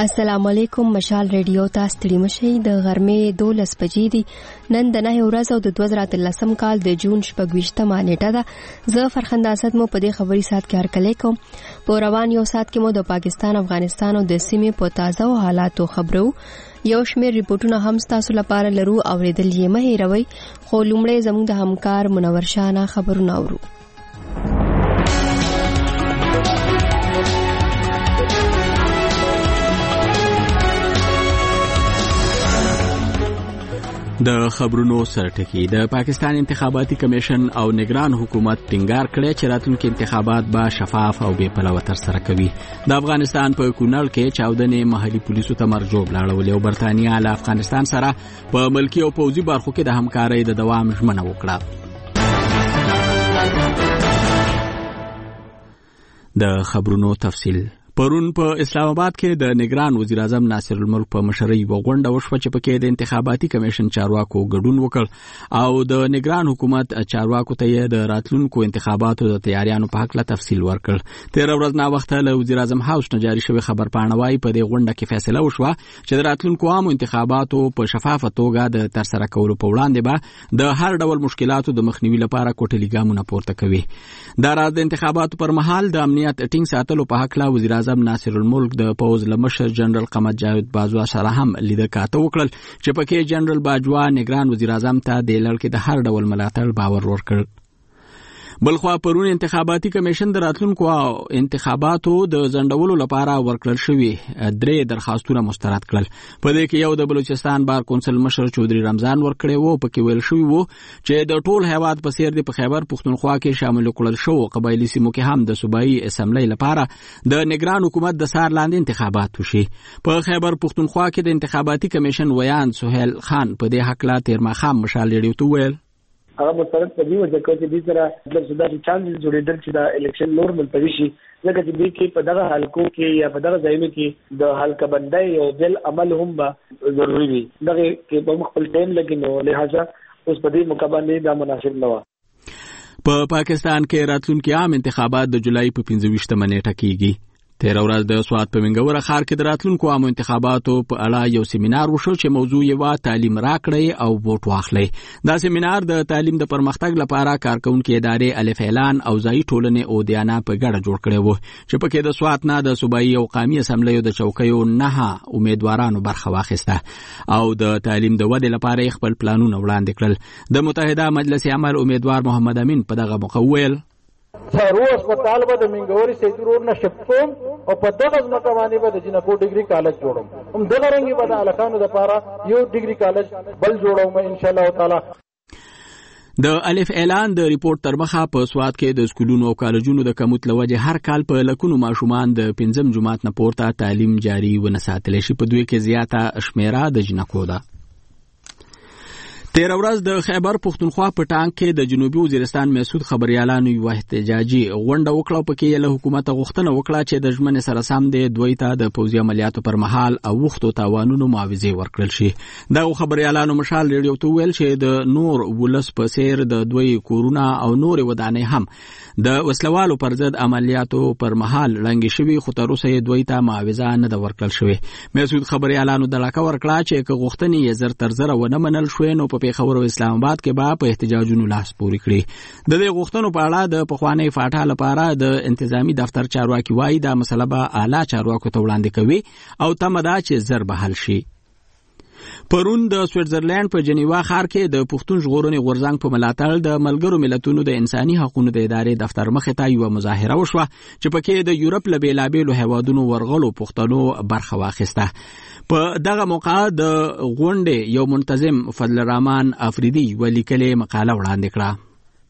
السلام علیکم. مشال ریډیو ته ستړي مشئ. د غرمې 12 بجې دي. نن د 9 ورځ او د 2013 کال د جون 26مه نیټه ده. زه فرخنده اسد مو په دې خبري سات کې هرکلی کوم. په روان یو سات کې مو د پاکستان، افغانستان او د سیمې په تازه او حالاتو خبرو. یو شمېر ریپورتونه هم تاسو لپاره لرو، اوریدل یې مه هېروئ. خو لومړی زموږ د همکار منور شاه خبرونه اورو. د خبرونو سرټکی. د پاکستان انتخاباتي کمیشن او نگران حکومت ټینګار کړی چې راتلونکي انتخابات به شفاف او بې پلوه ترسره کوي. د افغانستان په کونړ کې چاودنې محلي پولیسو ته مرجوب لاړولې او برتانیا له افغانستان سره په ملکی او پوځي برخو کې د همکارۍ د دوام ژمنه وکړه. د خبرونو تفصیل. پرون په اسلام آباد کې د نگران وزیر اعظم ناصر الملک په مشرۍ یوه غونډه وشوه چې پکې د انتخاباتي کمیشن چارواکو ګډون وکړ او د نگران حکومت چارواکو ته یې د راتلونکو انتخاباتو د تیاریانو په هکله تفصیل ورکړ. 13 ورځ ناوخته له وزیر اعظم هاوس نه جاري شوی خبرپاڼه وايي په دې غونډه کې فیصله وشوه چې د راتلونکو عامو انتخاباتو په شفافه توګه د ترسره کولو په وړاندې به د هر ډول مشکلاتو د مخنیوي لپاره کوټلي ګامونه پورته کوي. دا راز د انتخاباتو پر مهال د امنیت ټینګ ساتلو په هکله وزیر اعظم ناصر الملک د پوز لمشر جنرال قمر جاوید باجوا سره هم لیده کاته وکړل چې پکې جنرال باجوا نگران وزیر اعظم ته د لړ کې د هر ډول ملاتړ باور ورکړ. بلخوا پرون انتخاباتي کمیشن د راتلونکو انتخاباتو د ځنډولو لپاره ورکړل شوی 3 درخواستونه مسترد کړل. په دې کې یو د بلوچستان بار کونسل مشر چودري رمضان ورکړی وو. پکې ویل شوی وو چې د ټول هیواد په سیر د په خیبر پښتونخوا کې شامل کړل شو قبایلی سیمو کې هم د صوبایي اسمبلی لپاره د نگران حکومت د سار لاندې انتخابات وشي. په خیبر پښتونخوا کې د انتخاباتي کمیشن ویان سهیل خان په دې حق لا تیرماخام مشال ریډیو ته ویل هغه مستند په دې وجه کې چې سره د سوداګرۍ چانس جوړېدل چې د الیکشن نور ملتوي شي لکه چې دې کې په دغه حلقو کې یا په دغه ځایونو کې د حلقه بندۍ او بل عمل هم ضروري وي. دغه کې په خپل ټیم لګي نو لہذا اوس په دې مقابله دا مناسب نه و. په پاکستان کې راتلونکي عام انتخابات د جولای په 25مه نیټه کېږي. 13 ورځ د سوات په منګوره ښار کې د راتلونکو عامو انتخاباتو په اړه یو سیمینار وشو چې موضوع یې وا تعلیم راکړئ او ووټ واخلئ. دا سیمینار د تعلیم د پرمختګ لپاره کارکونکو ادارې الف اعلان او ځایي ټولنې او دیانه په ګډه جوړ کړی وو چې پکې د سوات نه د صوبایي او قومي اسمبلیو د چوکیو 9 امیدوارانو برخه واخیسته او د تعلیم د ودې لپاره خپل پلانونه وړاندې کړل. د متحده مجلس عمل امیدوار محمد امین په دغه موقع ویل روز په طالبه د منګوري سیدرور نه شپوم او په دغه ځمکه باندې به د جنکو ډیګري کالج جوړوم. هم دغه رنګي به د الکانو لپاره یو ډیګري کالج بل جوړوم ان شاء الله تعالی. د الف اعلان د ریپورت تر مخه په سوات کې د سکولونو او کالجونو د کموت لوجه هر کال په لکونو ماشومان د 5م جماعت نه پورته تعلیم جاری ونه ساتل شي. په دوی کې زیاته شمیره د جنکو ده. 13 ورځ د خیبر پښتونخوا په ټانک کې د جنوبي وزیرستان مسعود خبريالانو یو احتجاجي غونډه وکړه. په کې له حکومت غوښتنه وکړه چې د ژمنې سره سم د دوی ته د پوځي عملیاتو پر مهال او وختو تاوانونو معاوضه ورکړل شي. دا خبريالانو مشال ریډیو ته ویل چې د نور ولس په سیر د دوی کورونه او نور ودانې هم د وسلوالو پر ضد عملیاتو پر مهال لنګ شوی خو تر اوسه دوی ته معاوضه نه د ورکړل شوی. مسعود خبريالانو د لکه ورکړه چې غوښتنې یې زر تر زر ونه منل شوې نو په پیښور او اسلام آباد کې به په احتجاجونو لاس پورې کړي. د دې غوښتنو په اړه د پخوانی فاټا لپاره د انتظامی دفتر چارواکي وايي دا مسله به اعلی چارواکو ته وړاندې کوي او تمه ده چې زر به حل شي. پرون د سویټزرلند په جنیوا ښار کې د پښتون ژغورنې غورځنګ په ملاتړ د ملګرو ملتونو د انساني حقوقو د ادارې دفتر مخې ته یوه مظاهره وشوه چې پکې د یورپ له بېلابېلو هیوادونو ورغلو پښتنو برخه واخیسته. په دغه موقع د غونډې یو منتظم فضل الرحمن افریدي ولیکلې مقاله وړاندې کړه.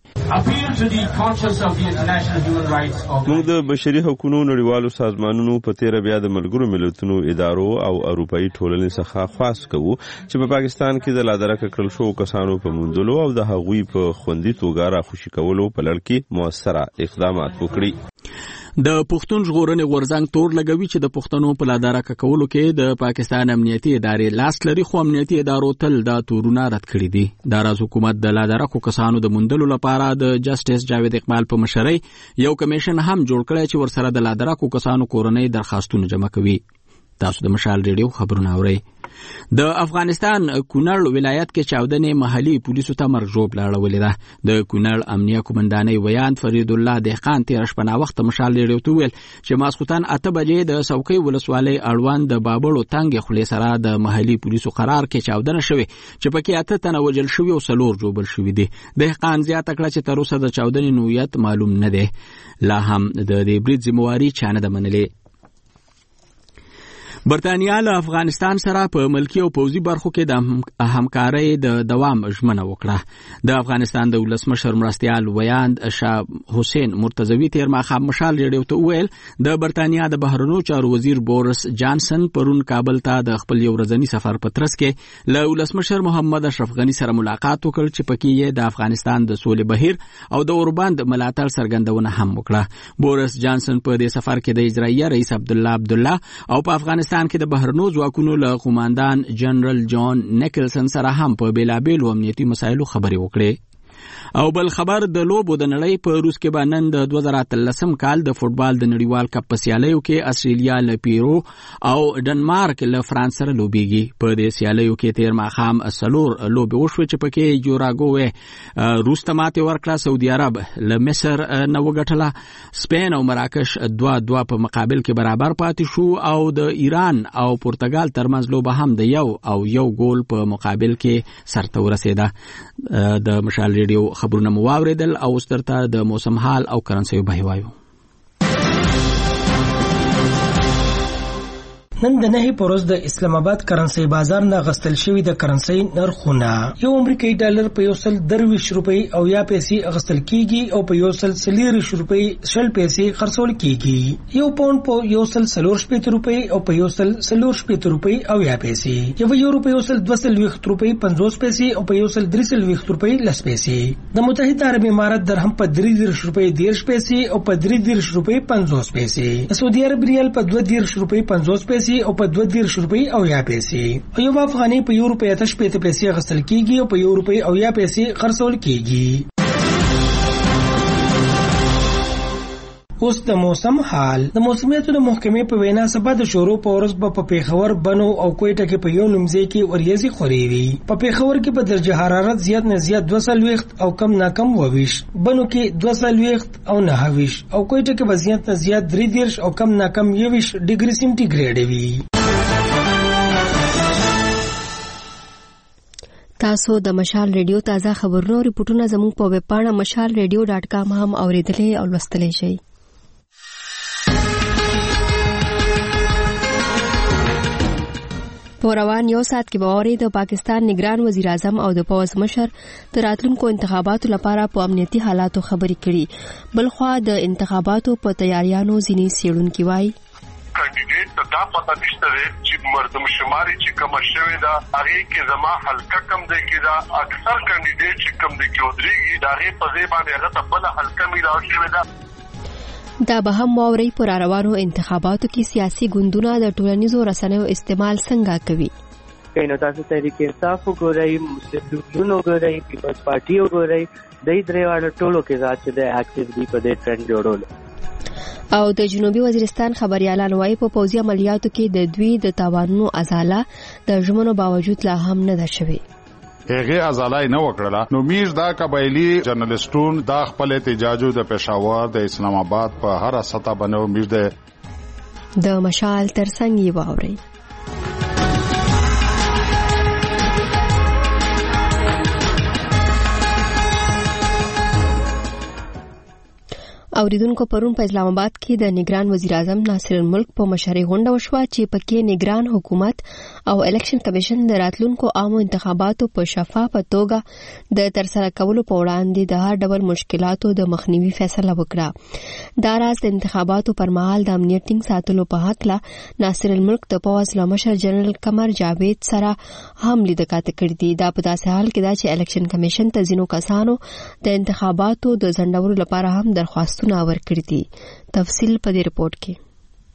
موږ د بشري حقوقو نړیوالو سازمانونو په تیره بیا د ملګرو ملتونو ادارو او اروپאי ټولنې څخه خواست کوو چې په پاکستان کې د لادرکه کړل شو کسانو په موندلو او د هغوی په خوندي توګه راخوشي کولو په لړ کې موثره اقدامات وکړي. د پښتون ژغورنې غورځنګ تور لګوي چې د پښتنو په لادرکه کولو کې د پاکستان امنیتي ادارې لاس لري خو امنیتي ادارو تل دا تورونه رد کړي دي. دا راز حکومت د لادرکو کسانو د موندلو لپاره د جسټس جاوید اقبال په مشرۍ یو کمیشن هم جوړ کړی چې ورسره د لادرکو کسانو کورنۍ درخواستونه جمع کوي. تاسو د مشال ریډیو خبرونه اورئ. د افغانستان کونړ ولایت کې چاودنې محلي پولیسو ته مرجوب لاړولې ده. د کونړ امنیه قومندانۍ ویان فرید الله دهقان تیر شپه وخت مشال ریډیو ته ویل چې ماسخوتن 8 بجې د سوکۍ ولسوالۍ اړوند د بابړو تنګ خولې سره د محلي پولیسو قرار کې چاودنه شوې چې پکې 8 تنه وژل شوي او 4 جوړ شوي دي. دهقان زیاته کړه چې تر اوسه د چاودنې نوعیت معلوم نه دی. لا هم د دې برید ذمہواری چا نه ده منلې. برتانیا له افغانستان سره په ملکی او پوځي برخو کې د همکارۍ د دوام ژمنه وکړه. د افغانستان د ولسمشر مرستیال ویاند شاه حسین مرتضوی تیر ماښام مشال ریډیو ته وویل د برتانیا د بهرنیو چارو وزیر بورس جانسن پرون کابل ته د خپل یو ورځني سفر په ترڅ کې له ولسمشر محمد اشرف غنی سره ملاقات وکړ چې پکې یې د افغانستان د سولې بهیر او د اوربند ملاتړ څرګندونه هم وکړه. بورس جانسن په دې سفر کې د اجرائیه رئیس عبدالله او په افغانستان کې د بهرنیو ځواکونو له قوماندان جنرال جان نیکلسن سره هم په بیلابیلو امنیتي مسایلو خبرې وکړې. او بل خبر د لوبو د نړۍ په روس کې به نن د 2013 کال د فوټبال د نړیوال کپ په سیالیو کې استرالیا له پیرو او ډنمارک له فرانس سره لوبېږي. په دې سیالیو کې تیر ماښام 4 لوبې وشوې چې پکې جوراګوې روس ته ماتې ورکړه، سعودي عرب له مصر نه وګټله، سپین او مراکش 2-2 په مقابل کې برابر پاتې شو او د ایران او پرتګال ترمنځ لوبه هم د 1 ګول په مقابل کې سرته ورسېده. د مشال ریډیو خبرونه مو واوریدل او سترته د موسم حال او کرنسیو به وایو. نن د 9 پروز د اسلام آباد کرنسي بازار نه غستل شوی د کرنسي نرخونه یو امریکایي ډالر په 123 روپۍ او یا پیسې غستل کیږي او په 140 روپۍ شل پیسې خرڅول کیږي. یو پاوند په 140 روپۍ او په 140 روپۍ او یا پیسې. یو یورو په 122 روپۍ 50 پیسې او په 123 روپۍ لس پیسې. د متحده عرب امارات درهم په 30 روپۍ 10 پیسې او په 30 روپۍ 50 پیسې. سعودي عرب ریال په 20 روپۍ 50 پیسې او په 20 روپۍ او یا پیسې. یو افغاني په یو روپۍ 85 پیسې غسل کیږي او په یو روپۍ او یا پیسې خرڅول کیږي. اوس د موسم حال. د موسمیاتو د محکمې په وینا سبا د شروع په ورځ په پیښور، بنو او کوټه کې په یو نمځي کې وریځي خوريوي. په پیښور کې په درجه حرارت زیات نه زیات 2 او کم نه کم 22، بنو کې 2 او 9 او کوټه کې په زیات نه زیات 3 او کم نه کم 20 ډیګري سنټیګریډ وي. تاسو د مشال ریډیو تازه خبرونو او ریپورتونه زموږ په ویب پاڼه mashalradio.com هم اوریدلای او لوستلای شئ. په روان یو ساعت کې به اوري د پاکستان نگران وزیر اعظم او د پوز مشر د راتلونکو انتخاباتو لپاره په امنیتي حالاتو خبرې کړي. بلخوا د انتخاباتو په تیاریانو ځینې څېړونکي وایي کاندیدټ دا پته نشته چې مردم شماري چې کوم شوی دا هغه کې زما حلقه کم دی کې دا اکثر کاندیدټ چې کم دی کې ودرېږي دا هغه په ځای باندې هغه بل حلقه میراو شوی دا. دا به هم واوري پر روانو انتخاباتو کې سیاسي ګوندونه د ټولنیزو رسنیو استعمال څنګه کوي. کینو تاسو تحریک انصاف وګورئ، مسلمانانو وګورئ، پیپلز پارټي وګورئ، د درې واړو ټولو کې ذات چې د اکټیو دی په دې ټرند جوړول. او د جنوبي وزیرستان خبريالان وايي په پوځي عملیاتو کې د دوی د تاوانونو ازاله د ژمنو باوجود لا هم نه ده شوې. هغه ازالای نه وکړه. نو میر دا قبایلی جرنالستون دا خپل احتجاجو د پېښور د اسلام آباد په هر سطح باندې میر د مشال ترڅنګ یې واوري. اوریدونکو پرون په اسلام آباد کې د نگران وزیر اعظم ناصر الملک په مشرۍ غونډه وشوه چې پکې نگران حکومت او الیکشن کمیشن د راتلونکو عامو انتخاباتو په شفافه توګه د ترسره کولو په وړاندې د هر ډول مشکلاتو د مخنیوي فیصله وکړه. دا راز د انتخاباتو پر مهال د امنیت ټینګ ساتلو په هکله ناصر الملک د پوځ له مشر جنرال قمر جاوید سره هم لیدکاته کړې دي. دا په داسې حال کې ده چې الیکشن کمیشن ته ځینو کسانو د انتخاباتو د ځنډولو لپاره هم درخواست ور کړی دي. تفصیل په دې رپورت کې.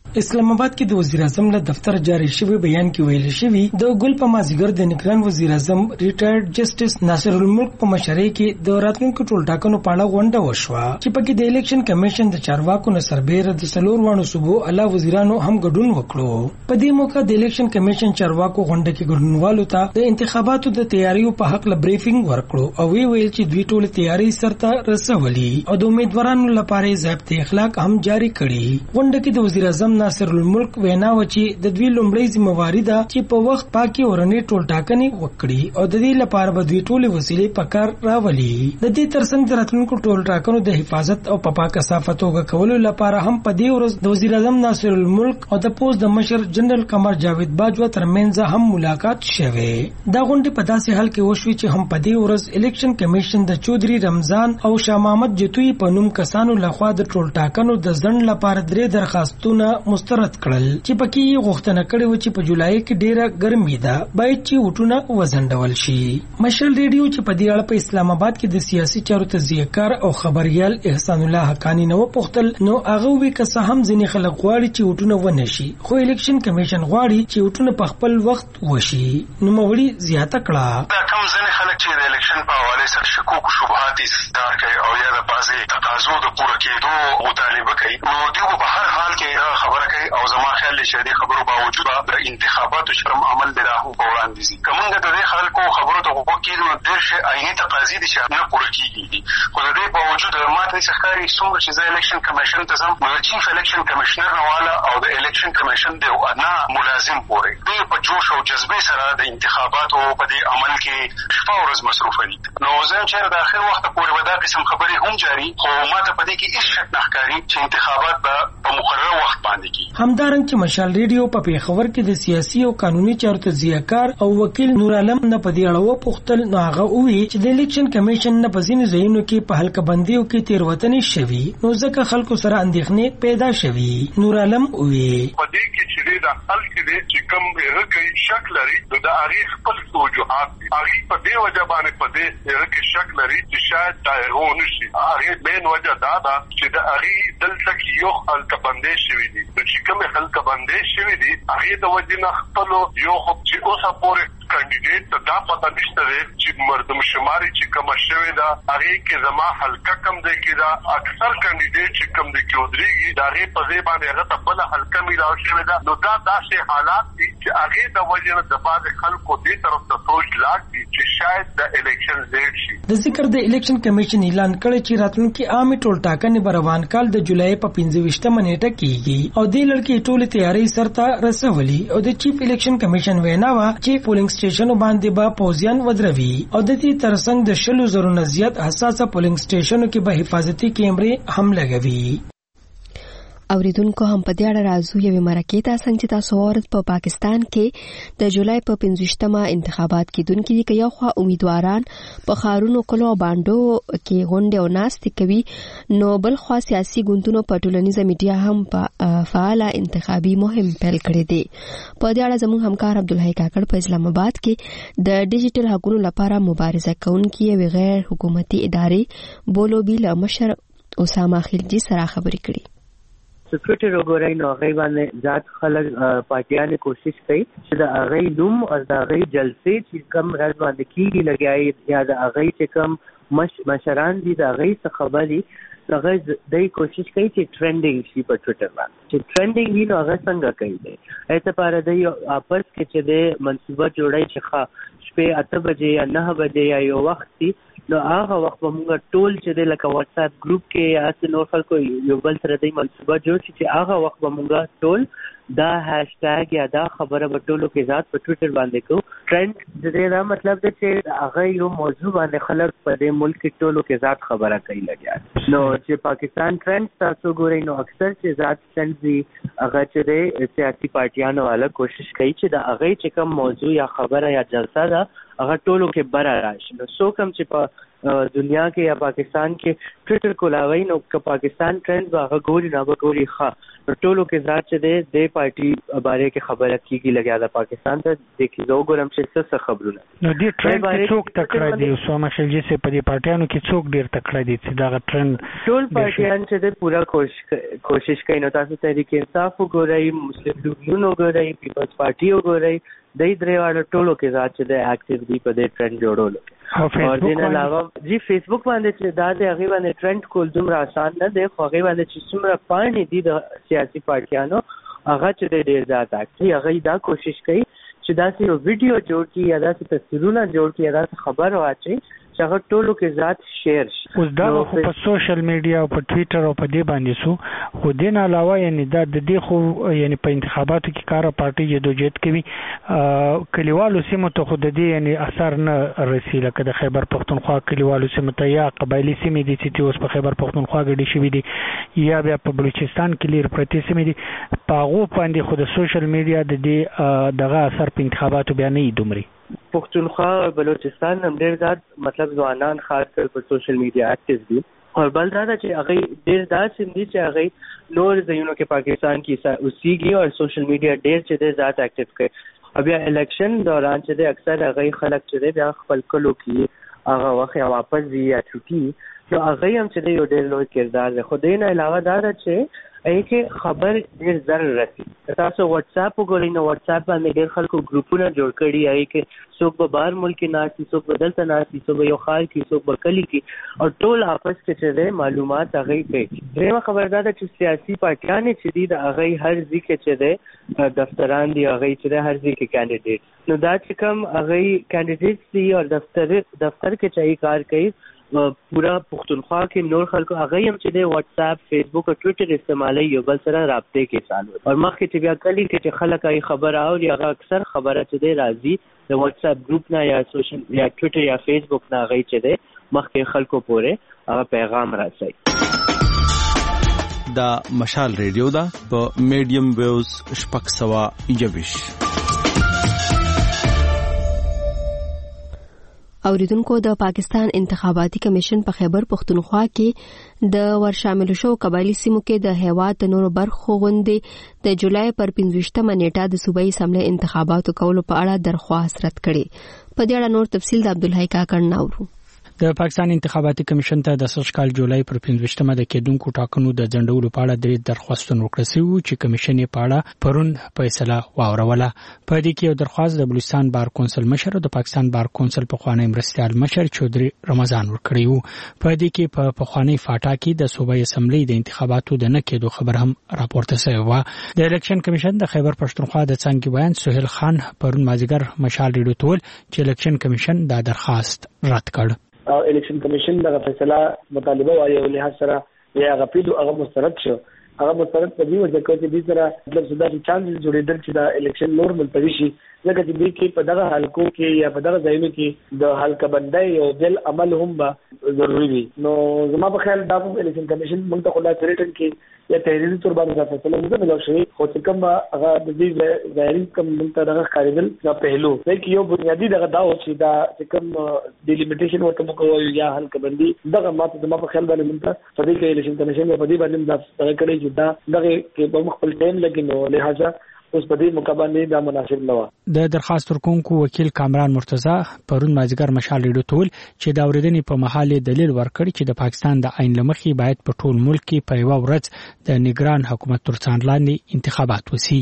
اسلام آباد کې د وزیر اعظم له دفتر جاری شوی بیان کې ویل شوی د ګل په مازیګر د نگران وزیر اعظم ریټایرډ جسټس ناصر الملک په مشرۍ کې د راتلونکو ټولټاکنو په اړه غونډه وشوه چې پکې د الیکشن کمیشن د چارواکو نه سربېره د څلور وانو صوبو اعلی وزیرانو هم ګډون وکړو. په دې موقع د الیکشن کمیشن چارواکو غونډه کې ګډونوالو ته د انتخاباتو د تیاریو په حق له بریفینګ ورکړو او ویل چې دوی ټول تیاری سرته رسولي او د امیدوارانو لپاره ضابطه اخلاق هم جاری کړي. غونډه کې د وزیر اعظم ناصر الملک وینا و چې د دوی لومړی ذمہواری ده چې په وخت پاکي ورنې ټولټاکنې وکړي او د دې لپاره به دوی ټولې وسیلې په کار راولي. د دې ترڅنګ د راتلونکو ټولټاکنو د حفاظت او په پاکه توګه کولو لپاره هم په دې ورځ د وزیر اعظم ناصر الملک او د پوز د مشر جنرال قمر جاوید باجوا ترمنځ هم ملاقات شوه. دا غونډه په داسې حال کې وشوي چې هم په دې ورځ الیکشن کمیشن د چودري رمضان او شاه محمد جتوی په نوم کسانو لخوا د ټولټاکنو د ځنډ لپاره 3 درخواستونه مسترد کړل چې پکې یې غوښتنه کړې و چې په جولای کې ډیره ګرمي ده باید چې وټونه وزندول شي. مشال ریډیو چې په دې اړه په اسلام آباد کې د سیاسي چارو تجزیه‌کار او خبريال احسان الله حقانی نو پوښتل نو هغه وی که څه هم ځینې خلک غواړي چې وټونه ونه شي خو الیکشن کمیشن غواړي چې وټونه په خپل وخت وشي. نو موري زیاته کړه دا کم ځینې خلک چې د الیکشن په حواله سره شکوک او شبهات اظهار کوي او یا د بعضې تقاضو د پوره کېدو مطالبه کوي نو دوی په هر حال کې خبره کوي او زما خیال دی چې د خبرو باوجود د انتخاباتو شرم عمل د راهو په وړاندې دي. کومه د دې خلکو خبرو ته وګورئ ډېر شي عیني تقاضي دي چې نه پوره کیږي خو د دې باوجود ماته ښکاري څومره چې د الیکشن کمیشن ته زم د چیف الیکشن کمشنر نواله او د الیکشن کمیشن د انا ملازم پورې دوی په جوش او جذبه سره د انتخاباتو په دې عمل کې شپه ورځ مصروف دي. نو زه چې د اخر وخت پورې ودا قسم خبرې هم جاری خو ماته په دې کې هیڅ شک نه ښکاري چې انتخابات په مقرره وخت باندې کیږي. همدارنګه چې مشال ریډیو په پیښور کې د سیاسي او قانوني چارو تجزیه‌کار او وکیل نور عالم نه په دې اړه وپوښتل نو هغه وویل چې د الیکشن کمیشن نه په ځینو ځایونو کې په حلقه بندیو کې تېروتنې شوي نو ځکه خلکو سره اندېښنې پیدا شوي. نور عالم وویل په دې کې چې د خلک دې چې کوم هغه شک لري نو د هغه خپل وجوهات دي هغه په دې وجه باندې په دې هغه شک لري چې شاید دا هغه نشي هغه مین وجه دا ده چې د هغه دلته کې یو حلقه بندي شوي دي چې کوم حلقه بندي شوي دي هغه د وجه نه خپل یو خو چې اوسه پورې کاندیدټ ته دا پته نشته چې مردم شماري چې کوم شوی دا هغه کې زما حلقه کم دی کې دا اکثر کاندیدټ چې کوم دی کې ودرېږي دا هغه په ځای باندې هغه ته بل حلقه میلاو شوی دا نو دا داسې حالات دي چې هغه د وجه نه د بعض خلکو دې طرف ته سوچ لاګي چې شاید د الیکشن لیټ شي. د ذکر د الیکشن کمیشن اعلان کړی چې راتلونکي عامه ټولټاکنې به روان کال د جولای په 25 نیټه کیږي او د لړکې ټولې تیاری سرته رسولي او د چیف الیکشن کمیشن وینا وا چې پولینګ سټیشن باندې به پوزیان ودروي او د دې ترڅنګ د 100,000 نه زیات حساسه پولینګ سټیشنونو کې به حفاظتي کیمرې هم لګوي. اوریدونکو هم په دې اړه راځو یوې مرکې ته څنګه چې تاسو اورئ په پاکستان کې د جولای په 25مه انتخابات کېدونکي دي که یو خوا امیدواران په ښارونو کلو او بانډو کې غونډې او ناستې کوي نو بل خوا سیاسي ګوندونو په ټولنیزه میډیا هم په فعاله انتخابي مهم پیل کړی دی. په دې اړه زموږ همکار عبدالحی کاکړ په اسلام آباد کې د ډیجیټل حقوقو لپاره مبارزه کوونکي یوې غیر حکومتي ادارې بولو بیل مشر اسامه خلجي سره خبرې کړي. ټویټر وګورئ نو هغه باندې ذات خلک پارټیانې کوشش کوي چې د هغه نوم او د هغه جلسې چې کم راز باندې کیږي لګیاي یا د هغه چې کم مشران دي د هغه څخه خبري هغه دای کوشش کوي چې ټرندینګ شي په ټویټر باندې چې ټرندینګ وي نو هغه څنګه کوي دی ایته پر د اپس کې چې د منصوبه جوړای چې شپه 8 بجې یا 9 بجې یا یو وخت نو هغه وخت به موږ ټول چې د لکه واتس اپ ګروپ کې یا څه نور خلکو یو بل سره د منصوبه جوړ شي چې هغه وخت به موږ ټول دا هاشټاګ یا دا خبره په ټولو کې ذات په ټویټر باندې کو ټرند د دې دا مطلب دی چې هغه یو موضوع باندې خلک په دې ملک کې ټولو کې ذات خبره کوي لګیا نو چې پاکستان ټرند تاسو ګورئ نو اکثر چې ذات ټرند دی هغه چې د سیاسي پارټیانو والا کوشش کوي چې دا هغه چې کوم موضوع یا خبره یا جلسه ده هغه ټولو کې بره راشي نو څوک هم چې په دنیا کې یا پاکستان کې ټویټر کولاوي نو که پاکستان ټرند هغه ګوري نه به ګوري ښه ټولو کې ذات چې د پارټي باره کې خبره کیږي لګیا د پاکستان ته د کیزو ګورم چې څه خبرونه نو دې ټرند کې څوک تکړه دي سو مشل جی سه په دې پارټیانو کې څوک ډیر تکړه دي چې دا ټرند ټول پارټیان چې د پورا کوشش کوي نو تاسو تحریک انصاف وګورئ مسلم لیگ وګورئ پیپلز پارټي وګورئ د درې واړو ټولو کې ذات چې د اکټیو دي په دې ټرند جوړولو او دین علاوه جی فیسبوک باندې چې دا د هغه باندې ټرند کول دومره آسان نه دی خو هغه باندې چې څومره پانی دي د سیاسي پارټیانو هغه چې ډېر ذات اکټي هغه دا کوشش کوي چې دا یو ویډیو جوړ کړي یا دا تصویرونه جوړ کړي یا دا خبر واچي چې هغه ټولو کې ذات شیر شي اوس دا خو په سوشل میډیا او په ټوئیټر او په دې باندې سو خو دین علاوه یعنی دا د دې خو یعنی په انتخاباتو کې کار پارټي جدوجہد کوي کلیوالو سیمو ته خو د دې یعنی اثر نه رسي لکه د خیبر پختونخوا کلیوالو سیمو ته یا قبایلی سیمې دي چې اوس په خیبر پختونخوا کې شوي دي یا بیا په بلوچستان کې لیر پرتی سیمې دي په هغه باندې خو د سوشل میډیا د دې دغه اثر په انتخاباتو بیا نه دومره پختونخوا بلوچستان هم ډېر زیات مطلب ځوانان خاص کر په سوشل میډیا اکټیو دي او بل دا چې هغه ډېر داسې دي چې هغه نور ځایونو کې پاکستان کې اوسېږي او سوشل میډیا ډېر چې ډېر زیات اکټیو کوي بیا الیکشن دوران چې اکثر هغه خلک چې بیا خپل کلو کې هغه وخت واپس ځي یا چوټي نو هغه هم چې یو ډېر لوی کردار دی خو دې نه علاوه دا چې ایکه خبر ډیر زر رسي تاسو واتس اپ وګورئ نو واتس اپ باندې ډیر خلکو ګروپونه جوړ کړي ایکه څوک به بهر ملک نه ناسي څوک بدلته ناسي څوک یو خال کې څوک بکلی کې او ټول آپس کې چې معلومات هغه کوي درېمه خبردار چې سیاسي پارټیان چې دي هغه هر ځکه چې دفتران دي هغه چې هر ځکه کینډیډیټ نو دا چې کوم هغه کینډیډیټ دي او دفتر کې چې کار کوي پورا پختونخوا کې نور خلکو هغه هم چې د واتس اپ فیسبوک او ټوئیټر استعمالي یو بل سره رابطې کې سال او مخکې چې بیا کلی کې چې خلک ای خبر او هغه اکثر خبره چې دی راځي د واتس اپ گروپ نه یا سوشل یا ټوئیټر یا فیسبوک نه هغه چې دی مخکې خلکو پورې هغه پیغام راسي دا مشال ریډیو دا په میډیم ویوز شپږ سوه یویش اوریدونکو د پاکستان انتخاباتي کمیشن په خیبر پختونخوا کې د ورشامل شو قبایلی سیمو کې د هیواد نورو برخو غونډې د جولای پر 15مه نیټه د صوبایي اسمبلی انتخاباتو کولو په اړه درخواست رد کړي په دې اړه نور تفصیل د عبدالحی کاکړ ناورو د پاکستان انتخاباتي کمیشن ته د سږ کال جولای پر 15مه د کېدونکو ټاکنو د ځنډولو په اړه درې درخواستونه وکړل شوي چې کمیشن یې په اړه پرون فیصله واوروله په دې کې یو درخواست د بلوچستان بار کونسل مشر او د پاکستان بار کونسل پخوانی مرستیال مشر چودري رمضان ورکړی وو په دې کې په پخوانی فاټا کې د صوبایي اسمبلی د انتخاباتو د نه کېدو خبر هم راپورته شوی و د الیکشن کمیشن د خیبر پښتونخوا د څنګه بیان سہیل خان پرون مازیګر مشال ریډیو تول چې الیکشن کمیشن دا درخواست رد کړ او الیکشن کمیشن دا فیصله مطالبه وايي ولې هڅه یا غفیدو هغه مسترد شو هغه مسترد په دې وجه کې چې سره مطلب صدا چې چانس جوړېدل چې دا الیکشن نورمال پوي شي ځکه چې دې کې په دغه حلقو کې یا په دغه ځایونو کې د حلقه بندۍ او دل عمل هم ضروری دي نو زما په خیال دا الیکشن کمیشن موږ ته خلاص ریټن کې یا تحریری تور باندې فیصله موږ نه شوی خو چې کوم هغه د دې ظاهري کوم موږ ته دغه خارجل دا پهلو لکه یو بنیادی دغه دا او چې دا چې کوم ډیلیمیټیشن ورته موږ یا حلقه بندي دغه ماته زما په خیال باندې موږ ته په دې کې الیکشن کمیشن په دې باندې دا څنګه کړی چې دا دغه کې په خپل ټایم لګي نو لہذا اوس په دې مقابله دا مناسب نه و د درخواست ورکونکو وکیل کامران مرتضی پرون مازیګر مشال ریډیو تول چې دا اوریدنې په محل دلیل ورکړ چې د پاکستان د عین لمخې باید په ټول ملک کې په یو ورځ د نگران حکومت ترڅنګ لاندې انتخابات وشي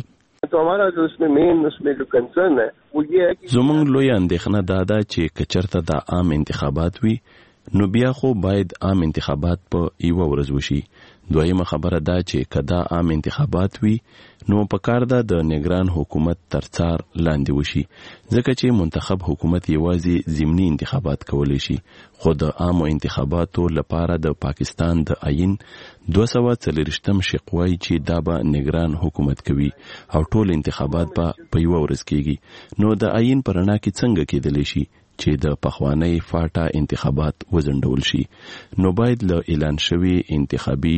زموږ لوی اندېښنه دا ده چې کچرته د عام انتخابات وي نو بیا خو باید عام انتخابات په یو ورځ وشي دویمه خبره دا چې کدا عام انتخابات وي نو په کار ده د نگران حکومت ترڅار لاندې وشي ځکه چې منتخب حکومت یوازې ضمني انتخابات کولی شي خو د عامو انتخاباتو لپاره د پاکستان د آئین 240 شقوای چې دا به نگران حکومت کوي او ټول انتخابات په یو ورځ کېږي نو د آئین پرنا کې څنګه کېدلی شي چې د پخوانی فاټا انتخابات وزندول شي نو باید له اعلان شوی انتخابي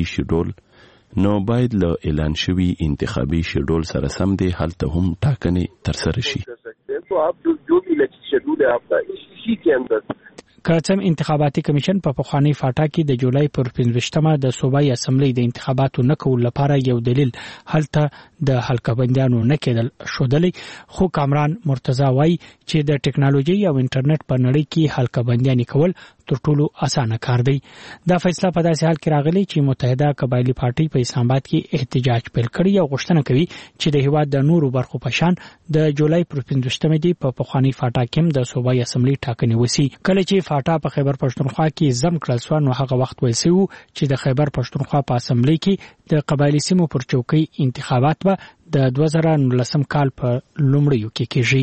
شیډول سره سم دی هلته هم ټاکنې ترسره شي کاڅم انتخاباتي کمیشن په پخوانی فاټا کې د جولای پر 15مه د صوبایي اسمبلی د انتخاباتو نه کول لپاره یو دلیل هلته د حلقه‌بندیانو نه کېدل شودلی، خو کامران مرتضی وایي چې د ټکنالوژي او انټرنیټ په نړۍ کې حلقه‌بندیان کول تر ټولو اسانه کار دی. دا فیصله په داسې حال کې راغلی چې متحده قبایلی پارټي په اسلام آباد کې احتجاج پیل کړی او غوښتنه کوي چې د هیواد د نورو برخو په شان د جولای پر 15مه دی په پخوانی فاټا کې د صوبایي اسمبلی ټاکنې وسی. کله چې فاټا په خیبر پښتونخوا کې زم کړل شو نو هغه وخت ویل شو چې د خیبر پښتونخوا په اسمبلی کې د قبایلی سیمو پر چوکۍ انتخابات به د 2019 کال په لومړیو کې کېږي.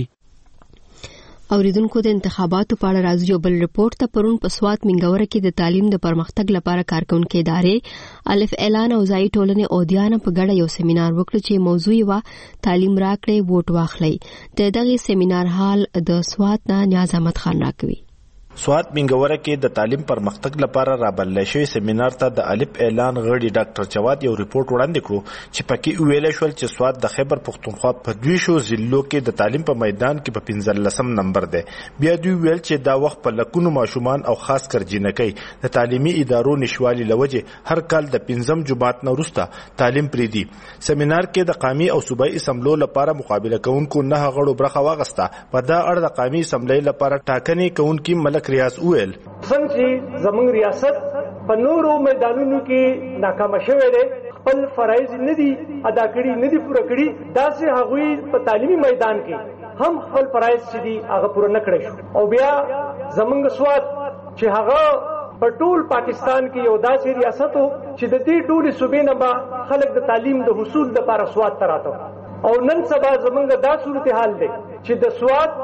اوریدونکو د انتخاباتو په اړه راځي یو بل رپورت ته پرون په سوات منګوره کې د تعلیم د پرمختګ لپاره کارکونکو ادارې الف اعلان او ځای ټولنې اودیانه په ګډه یو سیمینار وکړ چې موضوع یې وا تعلیم راکړې ووټ واخلي. د دغه سیمینار حال د سوات نه نیاز احمد خان راکوي. سوات منګوره کې د تعلیم پرمختګ لپاره رابلل شوی سیمینار ته د الف اعلان غړي ډاکټر جواد یو ریپورت وړاندې کړو چې پکې ویل شو چې سوات د خیبر پښتونخوا په 200 ضلعو کې د تعلیم په میدان کې په 15 نمبر دی. بیا دوی ویل چې دا وخت په لکونو ماشومان او خاص کر جنکۍ د تعلیمي ادارو نشوالي لوجه هر کال د 15 جمعات نه وروسته تعلیم پریدي. سیمینار کې د قومي او صوبایي اسمبلو لپاره مقابله کوونکو نه غړو برخه واغسته. په دا اړه د قومي اسمبلی لپاره ټاکنې کوونکي ملک ریاض اویل څنګه زموږ ریاست په نورو میدانونو کې ناکام شوه دی، خپل فرایض نه دي ادا کړي، نه دي پوره کړي، داسې هغوی په تعلیمي میدان کې هم خپل فرایض چې دي هغه پوره نه کړی شو. او بیا زموږ سواد چې هغه په ټول پاکستان کې یو داسې ریاست وو چې د دې ټولې صوبې نه به خلک د تعلیم د حصول لپاره سواد ته راته، او نن سبا زموږ دا صورتحال دی چې د سواد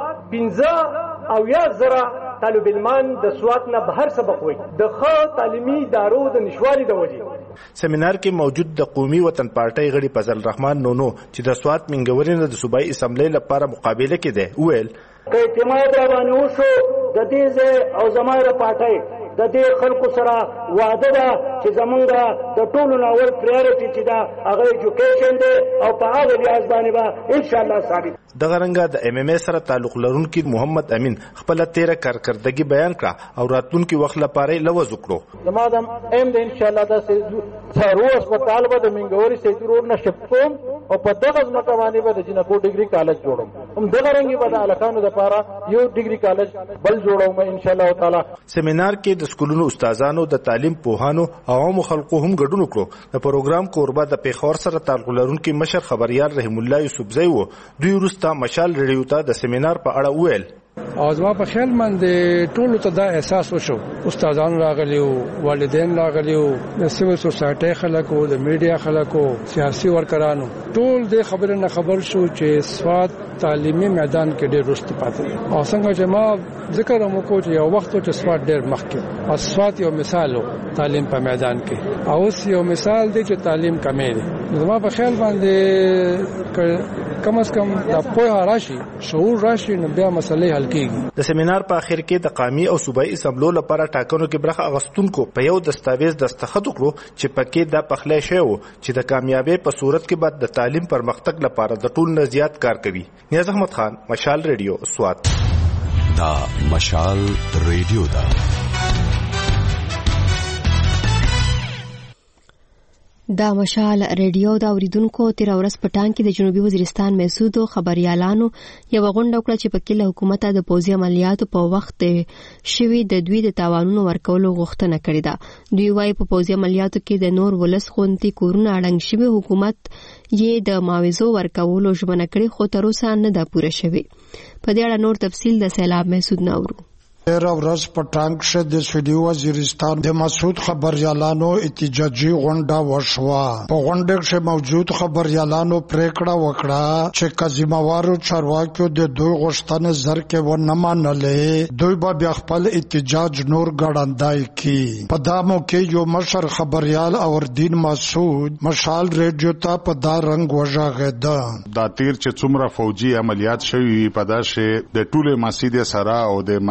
15 او یا زره طالب علمان د سوات نه بهر سبق وي د ښه تعلیمي ادارو د نشوالي د وجې. سیمینار کې موجود د قومي وطن پارټۍ غړي فضل الرحمن نونو چې د سوات منګورې نه د صوبایي اسمبلی لپاره مقابله کې دی ویل که اعتماد را باندې وشو د دې او زموږ پارټۍ د دې خلکو سره وعده ده چې زمونږ د ټولو ناول پریارټي چې دا هغه ایجوکیشن دی او په هغه ریاض باندې به ان شاء الله ثابت. دغه رنګه د ام ام ای سره تعلق لرونکي محمد امین خپل 13 کارکردګي بیان کړه او راتلونکي وخت لپاره لوز وکړو. زما د ام د ان شاء الله د څارو هسپتال به د منګوري سید روډ نه شفت کوم او په دغه ځمکه باندې به د جنکو ډیګري کالج جوړوم. هم دغه رنګي به د الکانو لپاره یو ډیګري کالج بل جوړوم ان شاء الله تعالی. سیمینار کې د سکولونو استادانو د تعلیم پوهانو او عوام خلکو هم ګډون وکړو. د پروګرام کوربه د پیښور سره تعلق لرونکي مشر خبريال رحم الله یوسفزئی وو. دوی وروسته مشال ریډیو ته د سیمینار په اړه ویل او زما په خیال باندې ټولو ته دا احساس وشو، استادان راغلیو، والدین راغلیو، د سیویل سوسایټي خلکو، د میډیا خلکو، سیاسي ورکرانو، ټول د خبره نه خبر شو چې سواد تعلیمي میدان کې ډېر رست پاتې دی. او څنګه چې ما ذکر هم وکړ چې یو وخت چې سواد ډېر مخکې او سواد یو مثال و تعلیم په میدان کې، او اوس یو مثال دی چې تعلیم کمې دی. زما په خیال باندې کم از کم د پوهه راشي، شعور راشي، نو بیا مسلې حل کیږي. د سیمینار په اخر کې د قومي او صوبایي اسمبلو لپاره ټاکنو کې برخه اغوستونکو په یو دستاویز دستخط وکړو چې پکې دا پخلی شوی و چې د کامیابی په صورت کې بعد د تعلیم پرمختګ لپاره د ټول نه زیات کار کوي. نیاز احمد خان، مشال ریډیو، سوات. دا مشال ریډیو دا دا مشال ریډیو دا اوریدونکو تیر ورځ پټان کې د جنوبي وزیرستان محسودو خبريالانو یو غونډه وکړه چې په کې له حکومت د پوځي عملیاتو په وخت شوی د دوی د تاوانونو ورکولو غوښتنه کړې ده. دوی وايي په پوځي عملیاتو کې د نور ولس خونتي کورونه اړنګ شوی، حکومت یې د معاوضو ورکولو ژمنه کړې خو تر اوسه نه ده پوره شوی. په دې اړه نور تفصیل د سیلاب محسود نورو. تیر ورځ په ټانک شه د سویلي وزیرستان د مسعود خبريالانو احتجاجي غونډه وشوه. په غونډه کې موجود خبريالانو پریکړه وکړه چې کزیموارو چارواکیو د دوی غوښتنې زر کې و نه منلې، دوی به بیا خپل احتجاج نور ګړندای کړي. په دا موقع یو مشر خبريال اوردین مسعود مشال ریډیو ته په دا رنګ وژغېده. دا تیر چې څومره فوجي عملیات شوي په داسې د ټوله مسجد سره او د مسجد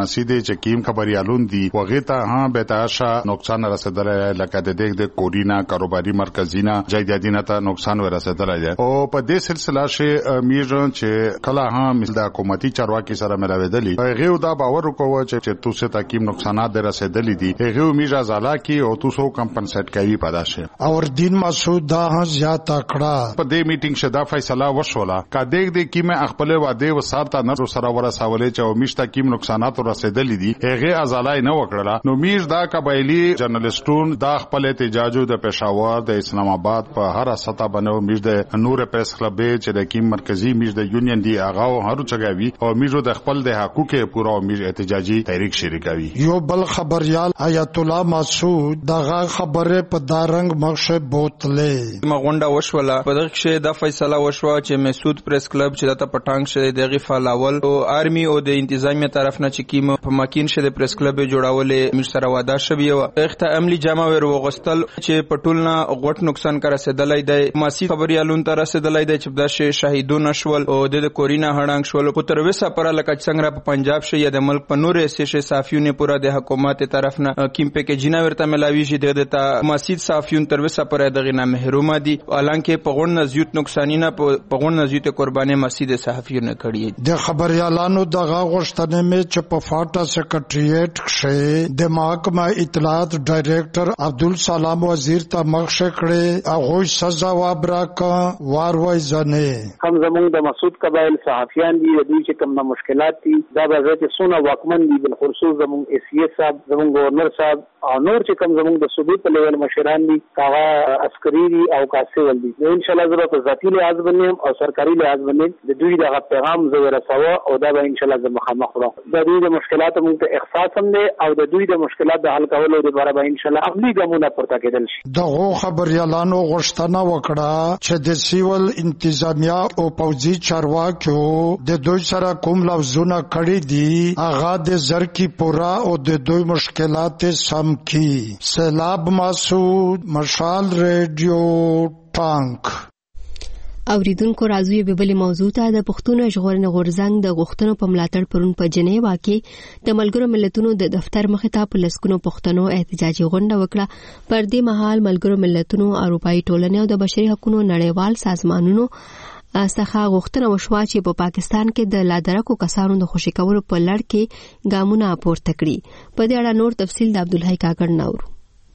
چې کیم خبريالون دي وغه ته ها به تاسو نقصان رسیدلای لکه د دې کورینا کاروباري مرکزینا جایدادینه ته نقصان ورسیدلای او په دې سلسله شي میژن چې کله هم د حکومتي چارواکي سره ملاویدلی هغه دا باور وکوي چې توسه تاکیم نقصانات در رسیدلی دي هغه میژه زالا کی او توسو کمپنسیټ کوي پداشه اور دین مسعود دا زیات کړه په دې میټینګ شدا فیصله وشوله کا دې کی مې خپل واده وسارته نر سره ورساولې چې او میشته کیم نقصانات رسیدلی دي هغه ازالای نه وکړه نو میژ دا قبایلی جرنالستون دا خپل احتجاجو د پېښور د اسلام آباد په هر سطح باندې میژ د نور پریس کلب چې د کیم مرکزی میژ د یونین دی هغه هر چګاوي او میژو د خپل د حقوقو پورا میژ احتجاجي تحریک شریکوي یو بل خبريال آیت الله مسعود دغه خبره په دارنګ مخشه بوتله مغونډه وشوله په دغه کې دا فیصله وشوه چې مسعود پریس کلب چې د پټانګ شه دغه فعالول او آرمي او د انتظامیه طرف نه چې کیم په ماکین شه د پریس کلب جوړولې مش سره واده شوی او اخته عملی جامه ور وغستل چې پټولنا غټ نقصان کر رسیدلای دی ماسی خبريالون تر رسیدلای دی چې د شهیدون شول او د کورینا هړنګ شول په تر وسه پر لکه څنګه په پنجاب شه یا د ملک په نور ایسه صافیونه پورا د حکومت طرف نه کیم په کې جنا ورته ملاوي شي د مسجد صافیون تر وسه پر دغه نه محرومه دي الانکه په غون نزیوت نقصانینه په غون نزیوت قرباني مسجد صحافیونه کړی د خبريالانو دغه غوښتنه مې چې په فاټا سیکریټریټ کې د محکمه اطلاعات ډایریکټر عبدالسلام وزیر ته مخشه کړي هغه سزا وابراکا واروي ځنه کم زموږ د مسعود قبایل صحافیان دي د دې چې کوم مشکلات دي دا به چې سونه واکمن دي بل خصوص زموږ ای سی ایس صاحب زموږ گورنر صاحب او نور چې کوم زموږ د صوبې په لیول مشران دي هغه عسکري دي او کاسول دي ان شاء الله زه په ذاتی لحاظ باندې او سرکاري لحاظ باندې د دوی د پیغام زه ورسوه او دا به ان شاء الله زه مخامخ وکړم د دوی د مشکلات موږ ته احساس هم دي او د دوی د مشکلات د حل کولو لپاره به ان شاء الله عملي ګامونه پورته کېدل شي دغه خبريالانو غوښتنه وکړه چې د سیول انتظامیه او پوځي چارواکو د دوی سره کوم لفظونه کړی دي هغه د زرکی پورا او د دوی مشکلات سم کی سیلاب مسعود مشال ریډیو ټانک اوریدونکو راځي به بل موضوع ته د پښتون ژغورنې غورځنګ د غوښتنو په ملاتړ پرون په جنیوا کې د ملګرو ملتونو د دفتر مخې ته په لسګونو پښتنو احتجاجي غونډه وکړه پر دې مهال ملګرو ملتونو اروپאי ټولنې او د بشري حقوقو نړیوال سازمانونو څخه غوښتنه وشوه چې په پاکستان کې د لادرکو کسانو د خوشي کولو په لړ کې ګامونه پورته کړي په دې اړه نور تفصیل د عبدالحی کاکړ نورو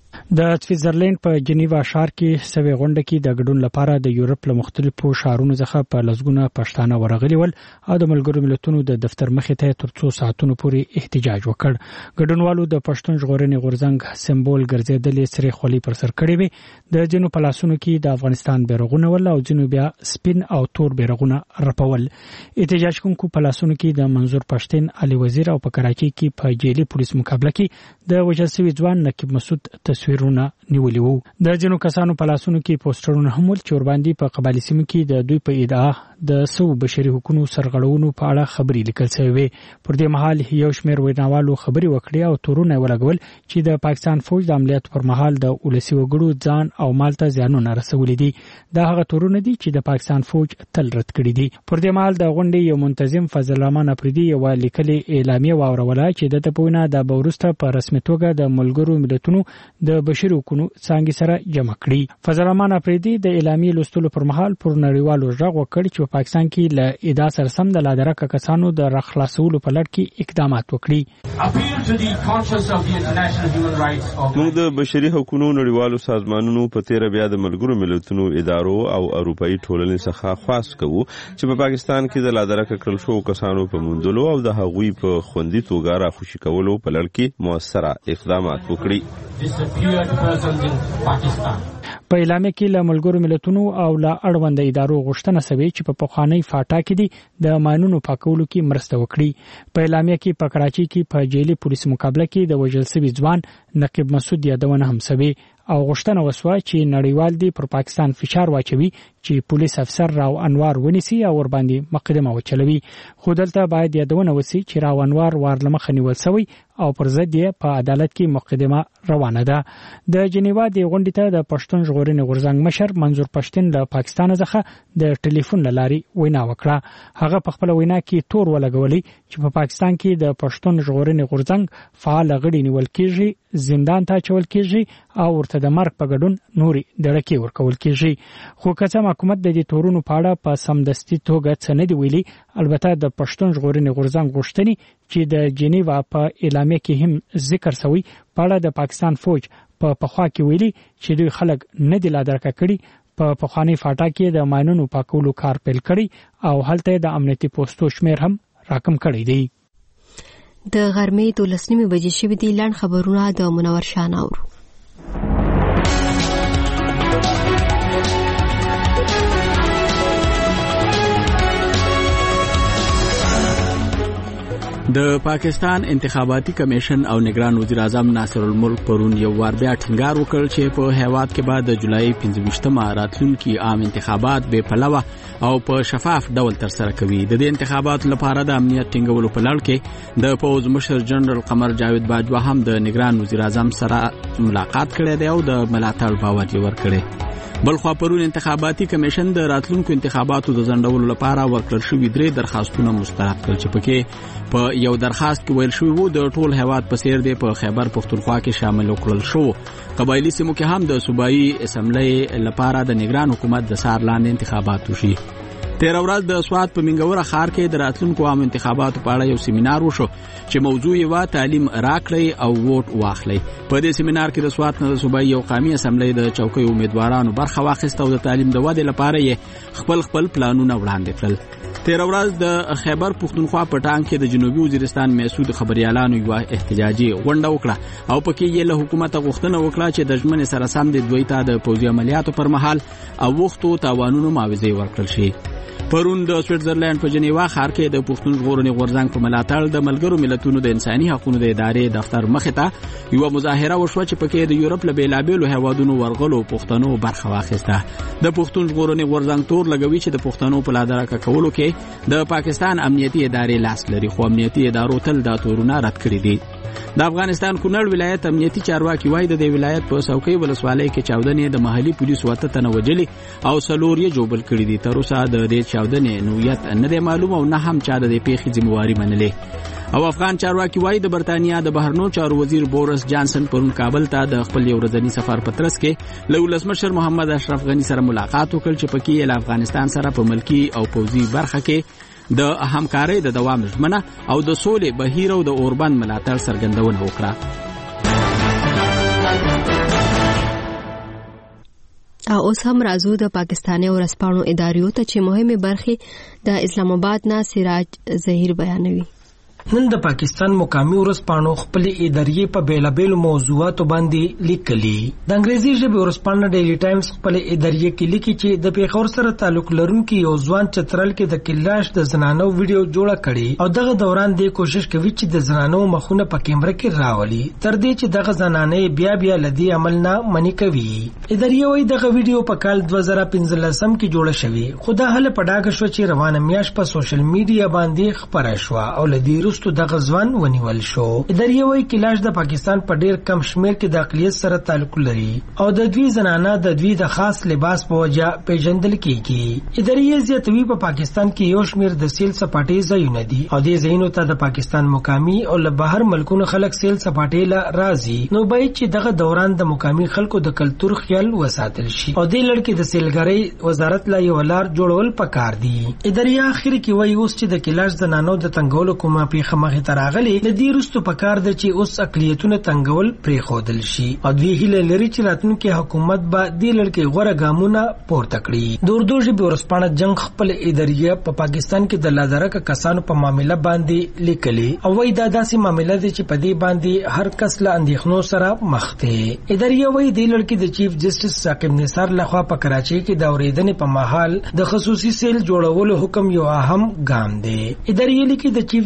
د سویټزرلند په جنیوا ښار کې سوي غونډه کې د ګډون لپاره د یورپ له مختلفو ښارونو څخه په لسګونه پښتانه ورغلي ول او د ملګرو ملتونو د دفتر مخې ته تر څو ساعتونو پورې احتجاج وکړ ګډونوالو د پښتون ژغورنې غورځنګ سمبول ګرځېدلې سره خولي پر سر کړې وي د جنو پلاسونو کې د افغانستان بیرغونه ول او جنو بیا سپین او تور بیرغونه رپول احتجاج کوونکو پلاسونو کې د منظور پښتين علي وزیر او په کراچي کې په جیلي پولیس مقابله کې د وژل شوی ځوان نقیب مسعود تصویرونه نیولي وو د جنو کسانو په لاسونو کې پوسټرونه هم ول چې ورباندې په قبایلی سیمو کې د دوی په ادعا د سو بشري حقوقو سرغړونو په اړه خبرې لیکل شوی وي پر دې مهال یو شمېر ویناوالو خبري وکړي او تورونه ولګول چې د پاکستان فوج د عملیات پر مهال د ولسی وګړو ځان او مال ته زیانونه رسولي دي دا هغه تورونه دي چې د پاکستان فوج تل رد کړي دي پر دې مهال د غونډې یو منتظم فضل الرحمن افریدي یو لیکلي اعلامیه واوروله چې د پوینه د بورسته په رسمي توګه د ملګرو ملتونو د بشري حقوقو څنګه سره جمع کړي فضل الرحمن افریدي د اعلامیه لوستلو پر مهال پر نړیوالو ژغ وکړ چې په پاکستان کې له ادعا سره سم د لادرکه کسانو د رخلاصولو په لړ کې اقدامات وکړي موږ د بشري حقوقو نړیوالو سازمانونو په تیر بیا د ملګرو ملتونو ادارو او اروپאי ټولنې څخه خواست کوو چې په پاکستان کې د لادرکه کړل شو کسانو په موندلو او د هغوی په خوندي توګه راخوشي کولو په لړ کې موثره اقدامات وکړي په اعلامیه کې له ملګرو ملتونو او له اړوند ادارو غوښتنه شوې چې په پخوانی فاټا کې دي د ماینونو پاکولو کې مرسته وکړي په اعلامیه کې په کراچي کې په جیلي پولیس مقابله کې د وژل شوی ځوان نقیب مسعود یادونه هم شوې او غوښتنه وسوه چې نړیوال دی پر پاکستان فشار واچوي چې پولیس افسر راو انوار ونیسي او ور باندې مقدمه وچلوي خو دلته باید یادونه وسی چې راونوار وارلمخه نیول شوی او پر ضد یې په عدالت کې مقدمه روانه ده. د جنیوا د غونډې ته د پښتون ژغورنې غورځنګ مشر منظور پښتون له پاکستان څخه د ټلیفون لاري وینا وکړه. هغه په خپل وینا کې تور ولګولي چې په پاکستان کې د پښتون ژغورنې غورځنګ فعال غړي نیول کیږي، زندان ته چول کیږي او ورته د مرګ په ګډون نوري دړکې ورکول کیږي. خو که حکومت د دې تورونو په اړه په سمدستي توګه څه نه دی ویلي. البته د پښتون ژغورنې غورځنګ غوښتنې چې د جنیوا په اعلامیه کې هم ذکر شوی په اړه د پاکستان فوج په پخوا کې ویلي چې دوی خلک نه دی لادرکه کړي. په پخوانی فاټا کې د ماینونو پاکولو کار پیل کړي او هلته د امنیتي پوسټو شمیر هم راکم کړی دی. د غرمې 12 بجې شوې دي. لاند خبرونه د منور شاناور. د پاکستان انتخاباتي کمیشن او نگران وزیر اعظم ناصر الملک پرون یو وار بیا ټینګار وکړ چې په هیواد کې بعد د جولای 15مه راتلونکي عام انتخابات به پلوه او په شفاف ډول تر سره کوي. د دې انتخاباتو لپاره د امنیت ټینګولو په لړ کې د پوز مشر جنرال قمر جاوید باجوا هم د نگران وزیر اعظم سره ملاقات کړی دی او د ملاتړ باور یې ورکړی. بلخوا پرون انتخاباتي کمیشن د راتلونکو انتخاباتو د ځنډولو لپاره ورکړل شوي 3 درخواستونه مسترد کړل چې پکې په یو درخواست کې ویل شوی وو د ټول هیواد په څیر دی په خیبر پختونخوا کې شامل کړل شو. قبایلی سیمو کې هم د صوبایي اسمبلی لپاره د نگران حکومت د سار لاندې انتخابات وشي. 13 ورځ د سوات په منګوره ښار کې د راتلونکو عام انتخاباتو په اړه یو سیمینار وشو چې موضوع یې وا تعلیم راکړی او ووټ واخلي. په دې سیمینار کې د سوات نه د صوبایي او قومي اسمبلی د چوکۍ امیدوارانو برخه واخیسته او د تعلیم د ودې لپاره یې خپل پلانونه وړاندې کړل. 13 ورځ د خیبر پختونخوا په ټانګ کې د جنوبي وزیرستان میسود خبريالانو یو احتجاجي غونډه وکړه او پکې یې له حکومت غوښتنه وکړه چې د ژمنې سره سم د دوی ته د پوځي عملیاتو پر مهال او وختو تاوانونو معاوضه ورکړل شي. پرون د سویټزرلند په جنیوا ښار کې د پښتون ژغورنې غورځنګ په ملاتړ د ملګرو ملتونو د انساني حقوقو د ادارې دفتر مخې ته یو مظاهره وشوه چې پکې د یورپ له بیلابېلو هیوادونو ورغلو پښتنو برخه واخیسته. د پښتون ژغورنې غورځنګ تور لګوي چې د پښتنو په لادرکه کولو کې د پاکستان امنیتي ادارې لاس لري، خو امنیتي ادارو تل دا تورونه رد کړي دي. د افغانستان کونړ ولایت امنیتي چارواکي وایي د دې ولایت په څوکۍ ولسوالۍ کې چاودنې د محلي پولیسو وته تنه وجلي او سلور یې جوبل کړي دي. تر اوسه د دې چاودنې نوعیت نه دی معلوم او نه هم چا د دې پیښې ذمہواری منلې. او افغان چارواکي وایي د برتانیا د بهرنیو چارو وزیر بورس جانسن پرون کابل ته د خپل یو ورځني سفر په ترڅ کې له ولسمشر محمد اشرف غنی سره ملاقات وکړ چې پکې له افغانستان سره په ملکی او پوځي برخه کې د همکارۍ د دوام ژمنه او د سولې بهیر او د اوربند ملاتړ څرګندونه وکړه. اوس هم راځو د پاکستاني ورځپاڼو ادارو ته چې مهمه برخې د اسلام آباد نه سراج ظهیر بیانوي. نن د پاکستان مقامي ورځپاڼو خپل ادارې په بیلابېلو موضوعاتو باندې لیکلي. د انګریزي ژبې ورځپاڼه ډیلی ټایمز خپل ادارې کې لیکي چې د پیښور سره تعلق لرونکي یو ځوان چترال کې د کلاش د زنانو ویډیو جوړه کړي او دغه دوران د کوشش کوي چې د زنانو مخونه په کیمرا کې راولي تر دې چې دغه زنانې بیا لدی عمل نه منې کوي. ادارې وايي دغه ویډیو په کال 2015 کې جوړه شوې، خو دا هله په ډاګه شو چې روانه میاشت په سوشل میډیا باندې خبره شوه او لدی ورستو دغه ځوان ونیول شو. ادارې وايي کلاش د پاکستان په ډیر کم شمیر کې د اقلیت سره تعلق لري او د دوی زنانه د دوی د خاص لباس په وجه پیژندل کیږي. ادارې زیاتوي په پاکستان کې یو شمیر د سیل سپاټي ځایونه دي او د ځایونو ته د پاکستان مقامي او له بهر ملکونو خلک سیل سپاټي لا راځي. نو باید چې دغه دوران د مقامي خلکو د کلتور خیال وساتل شي او د لړ کې د سیلګرۍ وزارت لا یو لار جوړول پکار دي. ادارې اخر کې وايي اوس چې د کلاش زنانو د تنګولو کومه پیښه مخې ته راغلي لدی رستو پکار د چې اوس اقلیتونه تنګول پرې خودل شي او دوی هیله لري چې راتلونکي حکومت به د لړکې غوړه ګامونه پورته کړي. د اردو ژبې ورځپاڼه جنگ خپل ادارې په پاکستان کې د لادرکه کسانو په معاملې باندې لیکلي او وايي دا داسې معاملې دي چې په دې باندې هر کس له اندېښنو سره مخ دی. ادارې وايي د لړکې د چیف جسټس ثاقب نثار لخوا په کراچۍ کې د اورېدنې په مهال د خصوصي سیل جوړولو حکم یو اهم ګام دی. ادارې لیکي د چیف جسټس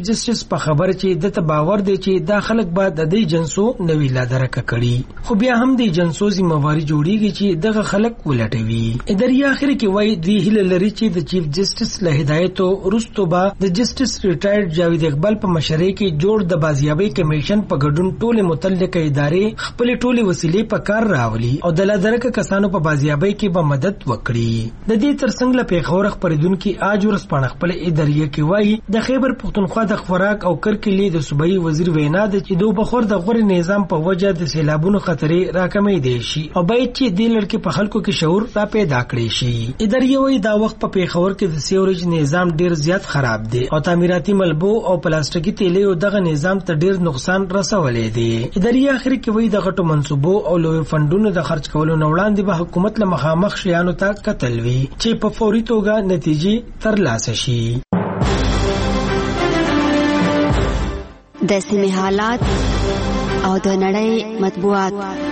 په خبر چې د باور دی چې دا خلک به د دې جنسو نوی لادرکه کړي، خو بیا هم د جنسو ذمہواری جوړیږي چې دغه خلک ولټوي. اداري اخر کې وایي د هیله لري چې د چیف جسټس له هدایتو وروسته به د جسټس ریټایرډ جاوید اقبال په مشرۍ کې جوړ د بازیابۍ کمیشن په ګډون ټولې متعلقه ادارې خپل ټولې وسیلې په کار راولي او د لادرکه کسانو په بازیابۍ کې به مدد وکړي. د دې ترڅنګ له پیښور خبرېدونکو آج ورسپانه خپل ادارې کې وایي د خیبر پختونخوا د خوراک او کرکلې د صوبایي وزیر وینا ده چې د بخور د غوړ نظام په وجه د سیلابونو خطرې راکمې دي شي او باید چې د لړکې په خلکو کې شعور را پیدا کړي شي. ادارې وایي دا وخت په پیښور کې د سیوریج نظام ډیر زیات خراب دی او تعمیراتي ملبو او پلاستیکي تیلې او دغه نظام ته ډیر نقصان رسولې دي. ادارې اخر کې وایي د غټو منصوبو او لوی فندونو د خرج کولو نه وړاندې به حکومت له مخامخ شیانو ته قتل وي چې په فوري توګه نتیجې ترلاسه شي. د سیمې حالات او د نړۍ مطبوعات.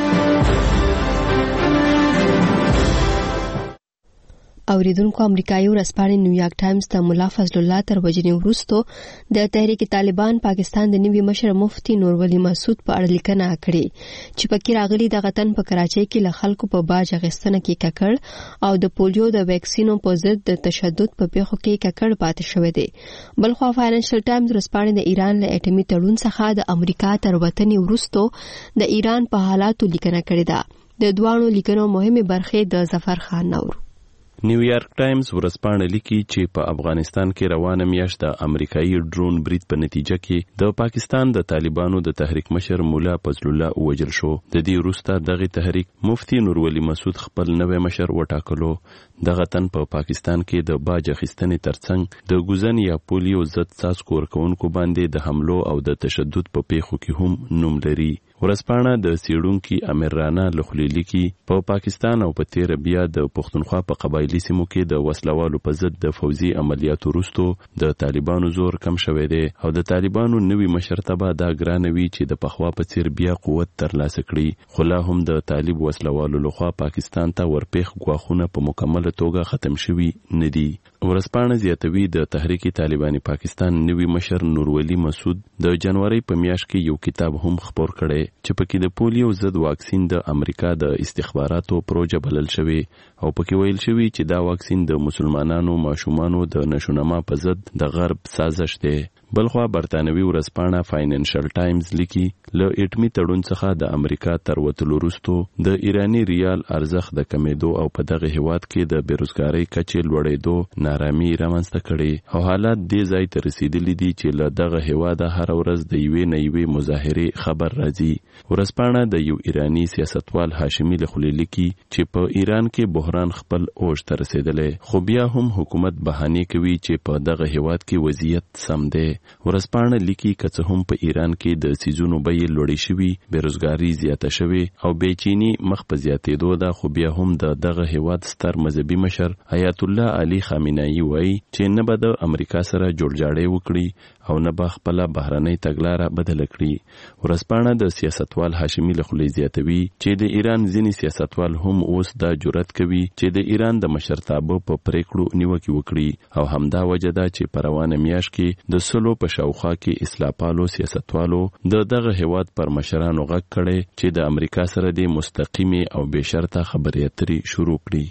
اوریدونکو امریکایي ورځپاڼې نیویارک ټایمز ته مولا فضل الله تر وژنې وروسته د تحریک طالبان پاکستان د نوي مشر مفتي نور ولی مسعود په اړه لیکنه کړې چې پکې راغلي دغه تن په کراچۍ کې له خلکو په باج اخیستنه کې ککړ او د پولیو د ویکسینو په ضد د تشدد په پیښو کې ککړ پاتې شوی دی. بلخو فاینانشل ټایمز ورځپاڼې د ایران له اټومي تړون څخه د امریکا تر وتنې وروسته د ایران په حالاتو لیکنه کړې ده. د دوانو لیکنو مهمه برخه د ظفر خان نور. نیویارک ټایمز ورځپاڼه لیکي چې په افغانستان کې روانه میاشت د امریکایي ډرون برید په نتیجه کې د پاکستان د طالبانو د تحریک مشر مولا فضل الله وژل شو. د دې وروسته دغه تحریک مفتی نور ولی مسعود خپل نوی مشر وټاکلو. دغه تن په پاکستان کې د باج اخیستنې ترڅنګ د ګوزن یا پولیو ضد څاڅکو ورکوونکو باندې د حملو او د تشدد په پیښو کې هم نوم لري. ورځپاڼه د سیړونکي امیر رانا لخلی لیکي په پاکستان او په تیر بیا د پښتونخوا په قبایلی سیمو کې د وسلوالو په ضد د فوزي عملیاتو وروسته د طالبانو زور کم شوی دی او د طالبانو نوي مشرتابه دا ګرانوي چې د پخوا په څیر بیا قوت ترلاسه کړي، خو لا هم د طالب وسلوالو لخوا پاکستان ته ورپېښ ګواښونه په مکمله توګه ختم شوي نه دي. ورځپاڼه زیاتوي د تحریک طالبان پاکستان نوي مشر نور ولی مسعود د جنوري په میاشت کې یو کتاب هم خپور کړي چې پکې د پولیو ضد واکسین د امریکا د استخباراتو پروژه بلل شوی او پکې ویل شوی چې دا واکسین د مسلمانانو ماشومانو د نشونما په ضد د غرب سازش دی. بلخوا برتانوي ورځپاڼه فاینانشل ټایمز لیکي له اټمی تړون څخه د امریکا تر وتلو وروسته د ایرانی ریال ارزښت د کمیدو او په دغه هیواد کې د بیروزګاری کچې لوړېدو نارامي رامنځته کړي او حالات دې ځای ته رسیدلي دي چې له دغه هیواد هر ورځ د یوې نه یوې مظاهرې خبر راځي. ورځپاڼه د یو ایرانی سیاستوال هاشمي لخلی لیکي چې په ایران کې بحران خپل اوج ته رسیدلی، خو بیا هم حکومت بهانې کوي چې په دغه هیواد کې وضعیت سم دی. ورځپاڼه لیکي که څه هم په ایران کې د سیزونو بیې لوړې شوي، بیروزګاري زیاته شوې او بېچیني مخ په زیاتېدو ده، خو بیا هم د دغه هیواد ستر مذهبي مشر آیت الله علي خامنه‌ای وایي چې نه به د امریکا سره جوړجاړی وکړي او نه به خپله بهرنۍ تګلاره بدله کړي. ورځپاڼه د سیاستوال هاشمي لخلی زیاتوي چې د ایران ځینې سیاستوال هم اوس دا جرأت کوي چې د ایران د مشرتابه په پریکړو نیوکې وکړي او همدا وجه ده چې په روانه میاشت کې د سلو په شاوخوا کې اسلاپالو سیاستوالو د دغه هیواد پر مشرانو غږ کړي چې د امریکا سره د مستقیمې او بې شرطه خبرې اترې شروع کړي.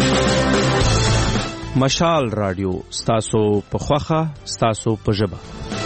مشال رادیو ستاسو په خوخه ستاسو په ژبه.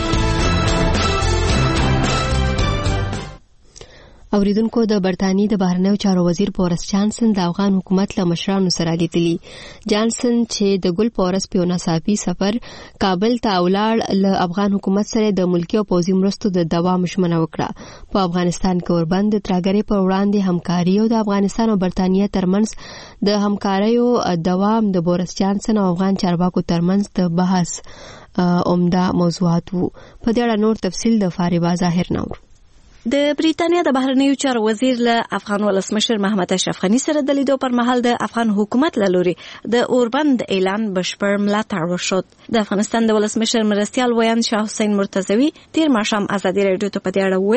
اوریدونکو د برتانیې د بهرنیو چارو وزیر بوریس جانسن د افغان حکومت له مشرانو سره لیدلی. جانسن چې د ګل بوریس په ناڅاپي سفر کابل ته ولاړ له افغان حکومت سره د ملکی او پوځي مرستو د دوام ژمنه وکړه. په افغانستان کې اوربند ترګری پر وړاندې همکاري او د افغانستان او برتانیې ترمنځ د همکاریو دوام د بوریس جانسن او افغان چارواکو ترمنځ د بحث عمده موضوعات وو. په دې اړه نور تفصیل د فاربا ظاهر نور. د بریټانیا د بهرنیو چارو وزیر له افغان ولسمشر محمد اشرف غنی سره د لیدو پر مهال د افغان حکومت له لوري د اوربند اعلان بشپړ ملاتړ وشو. د افغانستان د ولسمشر مرستیال ویان شاه حسین مرتضوی تیر ماښام ازادي راډیو ته په دې اړه وویل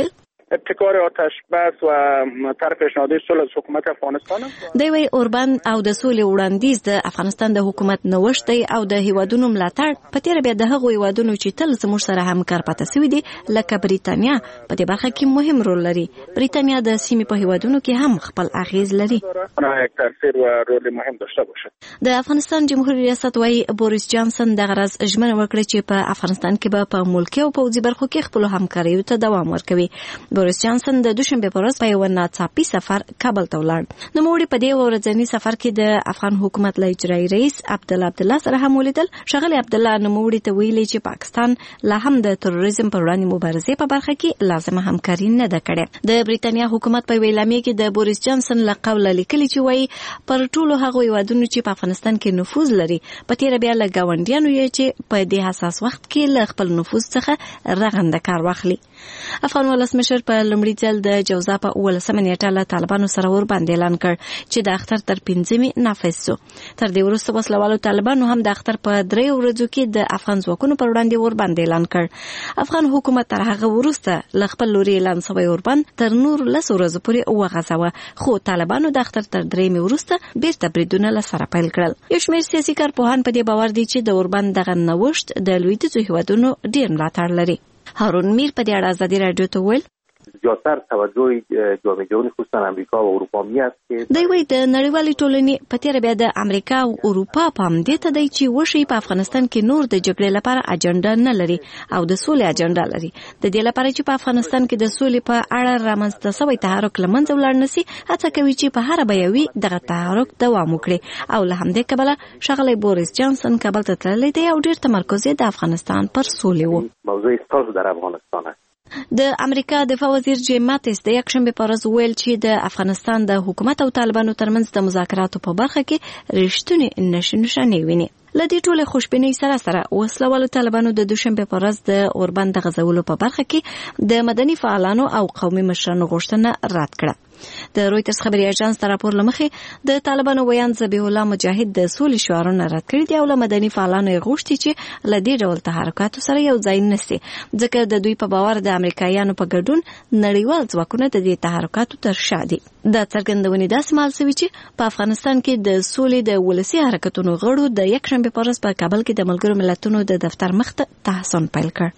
ابتکار آتش بس و طرح پیشنهادی صلح از حکومت افغانستان دی وی اوربان او د سولې وړاندیز د افغانستان د حکومت نوښت دی او د هیوادونو ملاتړ په تیر بیا د هغو هیوادونو چې تل زموږ سره همکار پاتې شوي دي لکه بریتانیا په دې برخه کې مهم رول لري. بریتانیا د سیمې په هیوادونو کې هم خپل اغیز لري. تاثیر و رول مهم داشته باشه. د افغانستان جمهوریت ریاست وايي بوریس جانسن د غرض ژمنه وکړه چې په افغانستان کې به په ملکي او پوځي برخو کې خپل همکاریو ته دوام ورکوي. بوریس جانسن د دوشنبه په ورځ په یو ناڅاپي سفر کابل ته ولاړ. نو موږ په دې ورځنی سفر کې د افغان حکومت له اجرایي رئیس عبدالله سره هم ولیدل. شغله عبدالله نو موږ ته ویلي چې پاکستان لا هم د تروریزم پر وړاندې مبارزې په برخه کې لازمه همکاري نه ده کړې. د بریتانیا حکومت په ویلامې کې د بوریس جانسن له قوله لیکلي چې وایي پر ټولو هغو هیوادونو چې په افغانستان کې نفوذ لري په تیر بیا له ګاونډیانو یې چې په دې حساس وخت کې له خپل نفوذ څخه رغنده کار واخلي. افغان ولسمشر په لومړي ځل د جوزا په 18 نیټه له طالبانو سره ور باندې اعلان کړ چې د اختر تر 15 نافذ شو. تر دې وروسته وسلوالو طالبانو هم د اختر په 3 ورځو کې د افغان ځواکونو پر وړاندې ور باندې اعلان کړ. افغان حکومت تر هغه وروسته ل خپل لوري اعلان شوی ور باندې تر نور لس ورځې پورې وغځاوه، خو طالبانو د اختر تر 3 وروسته بیرته بریدونه له سره پیل کړل. یو شمېر سیاسي کارپوهان په دې باور دي چې د ور باندې دغه نوښت د لویدیځو هیوادونو ډېر ملاتړ لري. هارون میر په دې اړه ازادي راډیو ته ویل زیاتر توجه جامعه جهانی خصوصا امریکا و اروپا میاد که دوی وایي د نړیوالې ټولنې په تیر بیا د امریکا او اروپا په همدې ته دی چې وشي په افغانستان کې نور د جګړې لپاره اجنډا نه لري او د سولې اجنډا لري. د دې لپاره چې په افغانستان کې د سولې په اړه رامنځته شوی تحرک لمنځه ولاړ نشي، هڅه کوي چې په هر بیاوي دغه تحرک دوام وکړي او له همدې کبله ښاغلی بوریس جانسن کابل ته تللی دی او ډېر تمرکز یې د افغانستان پر سولې و. موضوع ستاسو در افغانستان است. د امریکا دفاع وزیر جیم ماتیس د یکشنبه په ورځ ویل چې د افغانستان د حکومت او طالبانو ترمنځ د مذاکراتو په برخه کې رښتونې نشانې ویني. لدې ټوله خوشبینۍ سره وسلوالو طالبانو د دوشنبه په ورځ د اوربند غزولو په برخه کې د مدني فعالانو او قومي مشرانو غوښتنه رد کړه. د رويټرز خبري اژانس تر راپور لمخې د طالبانو ویان ذبیح الله مجاهد د سولې شعارونه رد کړي دي او له مدني فعالانو غوښتي چې له دې ډول تحرکاتو سره یو ځای نشي، ځکه د دوی په باور د امریکایانو په ګډون نړیوال ځواکونه د دې تحرکاتو تر شا دي. د څرګندونې داسې مال سوي چې په افغانستان کې د سولې د ولسي حرکتونو غړو د یکشنبه په ورځ په کابل کې د ملګرو ملتونو د دفتر مخ ته تحصن پیل کړ.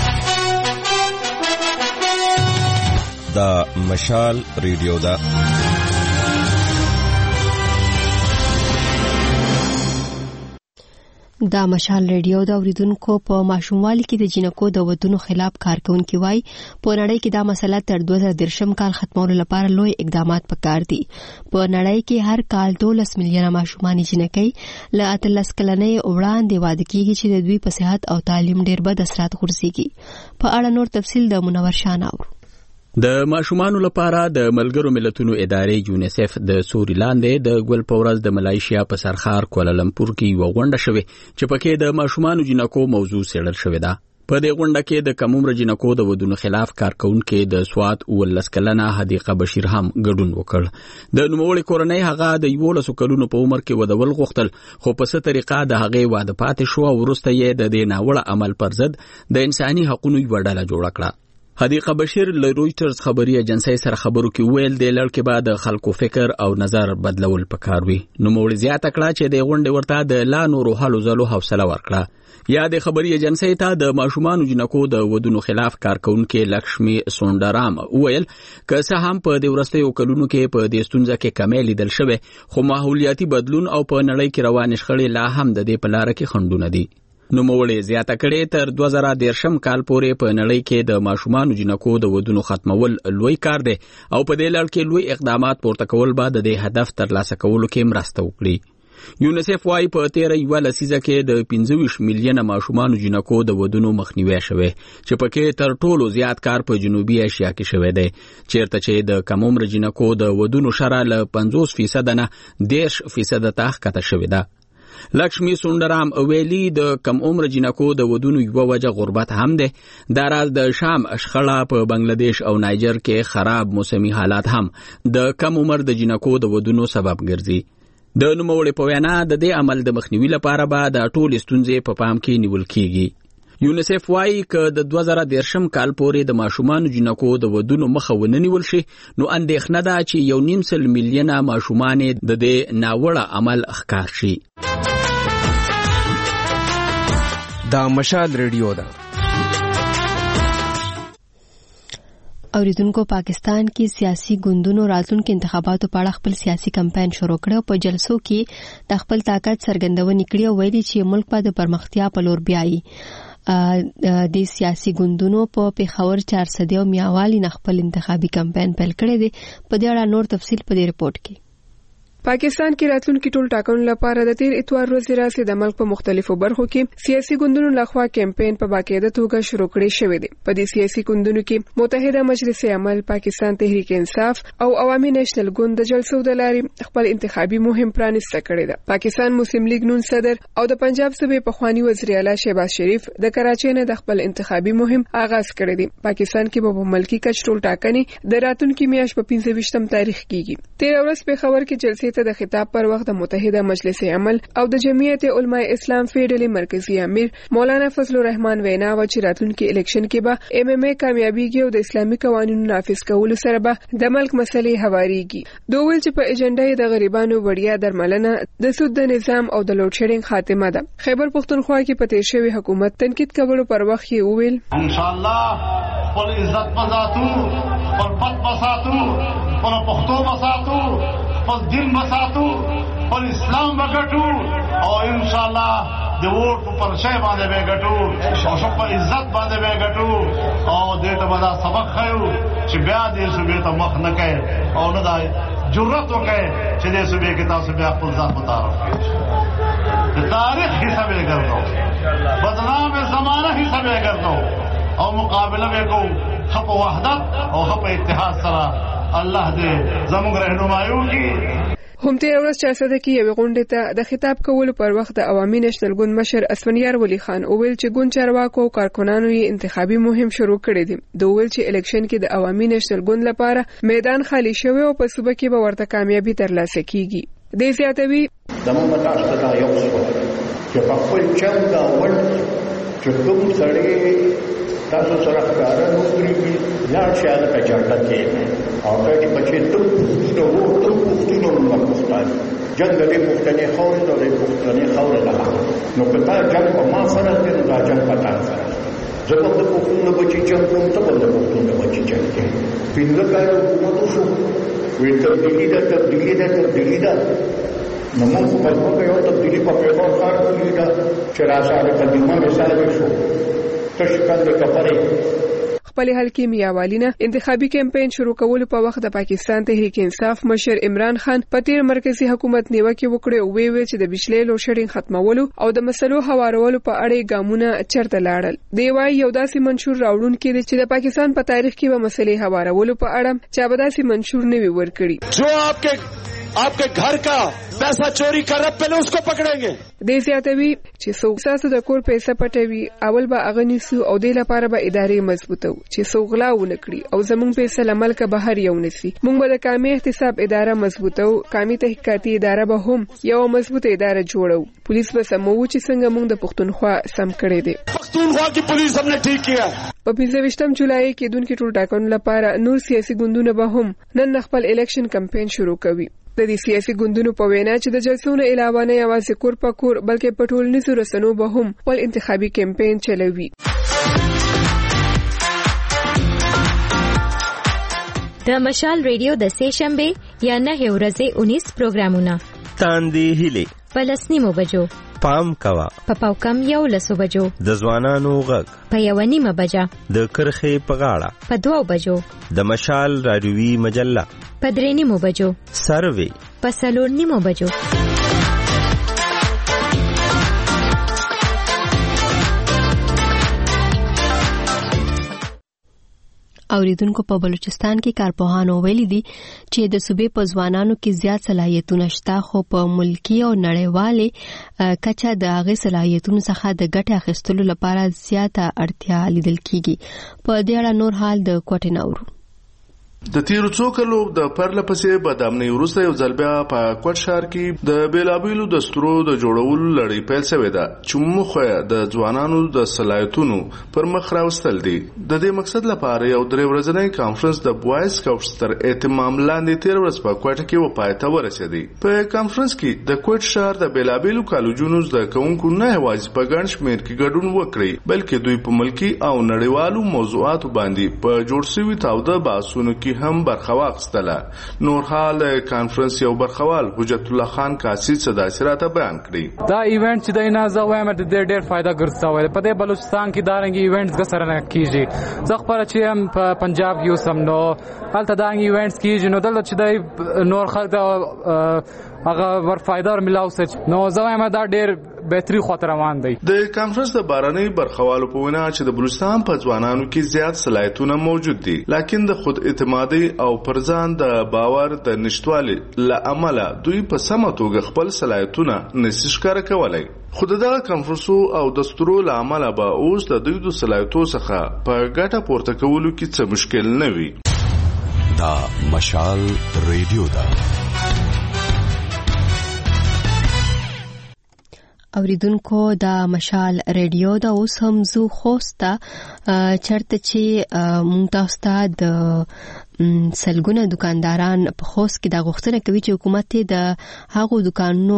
دا مشال ریډیو دا دا مشال ریډیو دا اوریدونکو په ماشوموالي کې د جنکو د ودونو خلاف کارکونکي وای په نړۍ کې دا مسله تر 2013 کال ختمولو لپاره لوی اقدامات پکار دي. په نړۍ کې هر کال 12 میلیونه ماشومان جنکۍ له 13 کلنۍ وړاندې واده کیږي چې د دوی په صحت او تعلیم ډېر بد اثرات غورځيږي. په اړه نور تفصیل د منور شان اورو. د ماشومانو لپاره د ملګرو ملتونو ادارې یونیسف د سوري لاندې د ګل پورز د ملایشیا په سرخار کوالالمپور کې یو غونډه شوه چې پکې د ماشومانو جنکو موضوع څېړل شوې ده. په دې غونډه کې د کم عمر جنکو د ودونو خلاف کارکونکو د سواد ولس کلنه حدیقه بشیر هم ګډون وکړ. د نوموړي کورنۍ هغه د 11 کلونو په عمر کې ودول غوښتل، خو په څه طریقه د هغې واده پاتې شو او وروسته یې د دې ناوړه عمل پر ضد د انساني حقوقو یو ډله جوړه کړه. حدیقه بشیر له رويټرز خبري ایجنسی سره خبرو کې ویل د لړکې بعد خلکو فکر او نظر بدلول پکار وي. نو موږ زیاته کړه چې د غونډې ورته د لا نورو حلو زلو حوصله ورکړه. یا د خبري ایجنسی ته د ماشومانو جنکو د ودونو خلاف کارکونکو لکشمی سوندرام ویل که څه هم په د ورستیو کلونو کې په دې ستونزه کې کمی لیدل شوی، خو ماحولیاتي بدلون او په نړۍ کې روان شخړې لا هم د دې په لار کې خنډونه دي. نو موړې زیاته کړي تر 2013 کال پورې په نړۍ کې د ماشومانو جنکو د ودونو ختمول لوی کار دی او په دې لړ کې لوی اقدامات پورته کول به د هدف ترلاسه کولو کې مرسته وکړي. یونیسف وايي په 13 لسیزه کې د 25 میلیونه ماشومانو جنکو د ودونو مخنیوي شوه چې پکې تر ټولو زیات کار په جنوبي ایشیا کې شوه دی، چیرته چې د کم عمر جنکو د ودونو شرح له 50% نه 10% ته ښکته شوه ده. لکشمی سوندرام ویلی د کم عمر جنکو د ودونو یو وجه غربت هم ده. د راز د شام اشخړه په بنگلاديش او نایجر کې خراب موسمي حالات هم د کم عمر د جنکو د ودونو سبب ګرځي. د نوموړي په وینا د دې عمل د مخنیوي لپاره به د ټول ستونزې په پام کې نیول کیږي. یونیسف وايي ک د 2013 کال پورې د ماشومان جنکو د ودونو مخه ونیول شي نو اندېښنه ده چې 1.5 میلیونه ماشومان د دې ناوړه عمل ښکار شي. دا مشال ریډیو ده. اوریدونکو پاکستان کې سیاسي ګوندونو راتلونکو انتخاباتو په اړه خپل سیاسي کمپاین شروع کړ. په جلسو کې د خپل طاقت څرګندونې کړې او ویلي چې ملک په د پرمختیا په لور بیایي. د سیاسي ګوندونو په پیښور 400 میاوالي نه خپل انتخابي کمپاین پیل کړی دی. په دې اړه نور تفصیل په دې رپورت کې. پاکستان کې راتلونکي ټول ټاکنو لپاره د تیر اتوار ورځې راځي د ملک په مختلفو برخو کې سیاسي ګوندونو لخوا کمپاین په باقاعده توګه شروع کړی شوی دی. په دې سیاسي ګوندونو کې متحده مجلس عمل، پاکستان تحریک انصاف او عوامي نېشنل ګوند د جلسو د لارې خپل انتخابي مهم پرانیسته کړی دی. پاکستان مسلم لیگ نون صدر او د پنجاب صوبې پخوانی وزیر اعلی شهباز شریف د کراچۍ نه د خپل انتخابي مهم آغاز کړی دی. پاکستان کې په ملکی کچ ټول ټاکنې د راتلونکي میاشت په 25 تاریخ کېږي. تیر ورځ په خبر کې جلسې ته د خطاب پر وخت د متحده مجلس عمل او د جمعیت علماء اسلام فیډرل مرکزی امیر مولانا فضل الرحمن وینا و چې راتلونکي الیکشن کې به MMA کامیابیږي او د اسلامي قوانینو نافذ کولو سره به د ملک مسلې هواریږي. دوی ویل چې په ایجنډا د غریبانو وړیا درملنه، د سود د نظام او د لوډ شیډینګ خاتمه ده. خیبر پختونخوا کې په تیر شوی حکومت تنقید کولو پر وخت یې وویل ان شاء الله خپل عزت بساتو، خپل پت بساتو، خپل پښتو بساتو، خپل دین بساتو، خپل اسلام بګټو او ان شاء الله د ووټ په پرچې باندې به ګټو او شپ عزت باندې به ګټو او دې ته به سبق خایو چې بیا دې صوبې ته مخ نه کوي او نه دای جرأت وکړي چې دې صوبې کې تاسو بیا خپل ځان متعارف کړئ. د تاریخ حساب یې ګرځو، بدنام زمانہ حساب یې ګرځو او مقابله وکړو خپ وحدت او خپ اتحاد سره. الله دې زموږ رهنمایو کی. هم تیر ورځ 400 کې یو غونډه ته د خطاب کولو پر وخت د عوامي نېشنل ګوند مشر اسفندیار ولی خان وویل چې ګوند چارواکو او کارکونانو یې انتخابي مهم شروع کړی دی. دوی ویل چې الیکشن کې د عوامي نېشنل ګوند لپاره میدان خالی شوی او په صوبه کې به ورته کامیابی ترلاسه کیږي. د زیاتوي د ممتاز ته یو څه چې په خپل چم دا ول چې کوم سړی تاسو سره کارونه وکړي لا شاله په چاټه کې او کله بچي ته پوښتنه وکړي جنګلي پوښتنه خوري او د پوښتنه خوري نه نو کله جنگ په ما سره د راځم پتا سره زه په پوښتنه بچي چې کوم ته په پوښتنه بچي چې پینځه کارو حکومت شو وی تبدیلی ده نو موږ په موږ یو تبدیلی په پیغام کار کوي دا چې راځي قدیمه مثال شو تشکل کفره. خپل حلقې میاوالینه انتخابي کمپاین شروع کولو په وخت د پاکستان تحریک انصاف مشر عمران خان په تیر مرکزی حکومت نیوکه وکړه او ویل چې د بجلی لوډ شیډینګ ختمولو او د مسلو هوارولو په اړه ګامونه چرته لاړل. دی وايي یو داسې منشور راوړون کې چې د پاکستان په تاریخ کې به مسلې هوارولو په اړه چا به داسې منشور نه وي ورکړي. جو आपके घर का पैसा चोरी कर रहा पहले उसको पकड़ेंगे. د زیاتوي چې څوک ساسو د کور پیسې پټوي اول به اغنیسو او د لپاره به ادارې مضبوطو چې څوک غلا ونه کړي او زموږ پیسې لمل کا بهر یو نسی. موږ به د قومي احتساب اداره مضبوطو، قومي تحقیقاتي اداره به هم یو مضبوطه اداره جوړو. پولیس به سمو چې څنګه موږ د پښتونخوا سم کړی دی. پښتونخوا کی پولیس هم نه ٹھیک کیا. په 25 جولای کې دونکو ټول ټاکنو لپاره نور سیاسي ګوندونه به هم نن خپل الیکشن کمپاین شروع کوي. د دې سیاسي ګوندونو په وینا چې د جلسونو علاوه نه یوازې کور په کور بلکې په ټولنیزو رسنیو به هم خپل انتخابي کمپاین چلوي. د مشال ریډیو د سې شنبه یا نه ورځې 19 پروګرامونه تاندې هلي پلسنیمو بجو پام کوا په پاوکم یو لسو بجو د ځوانانو غږ په یو نیمه بجا د کرخې په غاړه په 2 بجو د مشال رادیوي مجله په 3 نیمو بجو سروي په 4 نیمو بجو. اوریدونکو په بلوچستان کې کارپوهانو ویلي دي چې د صوبې په ځوانانو کې زیات صلاحیتونه شته خو په ملکی او نړیوالې کچه د هغه صلاحیتونو څخه د ګټه اخیستلو لپاره زیاته اړتیا لیدل کیږي. په دې اړه نور حال د کوټې نورو د تیرو څو کلو د پرله پسې بدامنۍ وروسته یو ځل بیا په کوټ ښار کې د بیلابیلو دستورو د جوړولو لړۍ پیل شوې ده چې موخه د ځوانانو د صلاحیتونو پر مخ راوستل دي. د دې مقصد لپاره یو 3 ورځنی کانفرنس د بوایز سکاوټس تر اهتمام لاندې 13 ورځې په کوټه کې وپای ته ورسېدی. په کانفرنس کې د کوټ ښار د بیلابیلو کالجونو زده کوونکو نه یوازې په ګڼ شمېر کې ګډون وکړي بلکې دوی په ملکي او نړیوالو موضوعاتو باندې په جوړ شوي تاوده بحثونو کې هم برخه واخیستله. نور حال کانفرنس یو برخوال حجت الله خان کاسي صدا سراته بیان کړی. دا ایونت چې د نه زویم د ډېر فائدہ ګرځاوي په دې بلوچستان کې دارنګ ایونټس غسرنه کیږي. زه خبره چې هم په پنجاب یو سم نو هلته دا ایونټس کیږي نو دلته چې د نور خلک د هغه ور فائدہ ملاو سچ نو زویم دا ډېر بهتري خاطر روان دی. د کانفرنس د بارنۍ برخوالو په وینا چې د بلوچستان په ځوانانو کې زیات صلاحیتونه موجود دي لکه د خود اعتمادي او پرځان د باور د نشټوالي لامل دوی په سمه توګه خپل صلاحیتونه نشي ښکاره کولای. خو دغه کانفرنسو او دستورو لامل به اوس د دوی د صلاحیتو څخه په ګټه پورته کولو کې څه مشکل نه وي. دا مشال ریډیو دا اوریدونکو د مشال ریډیو د اوس هم زو خوسته چرته چې مونږ تاسو ته د سلګونه دکانداران په خوست کې د غوښتنه کوي چې حکومت د هغو دکانونو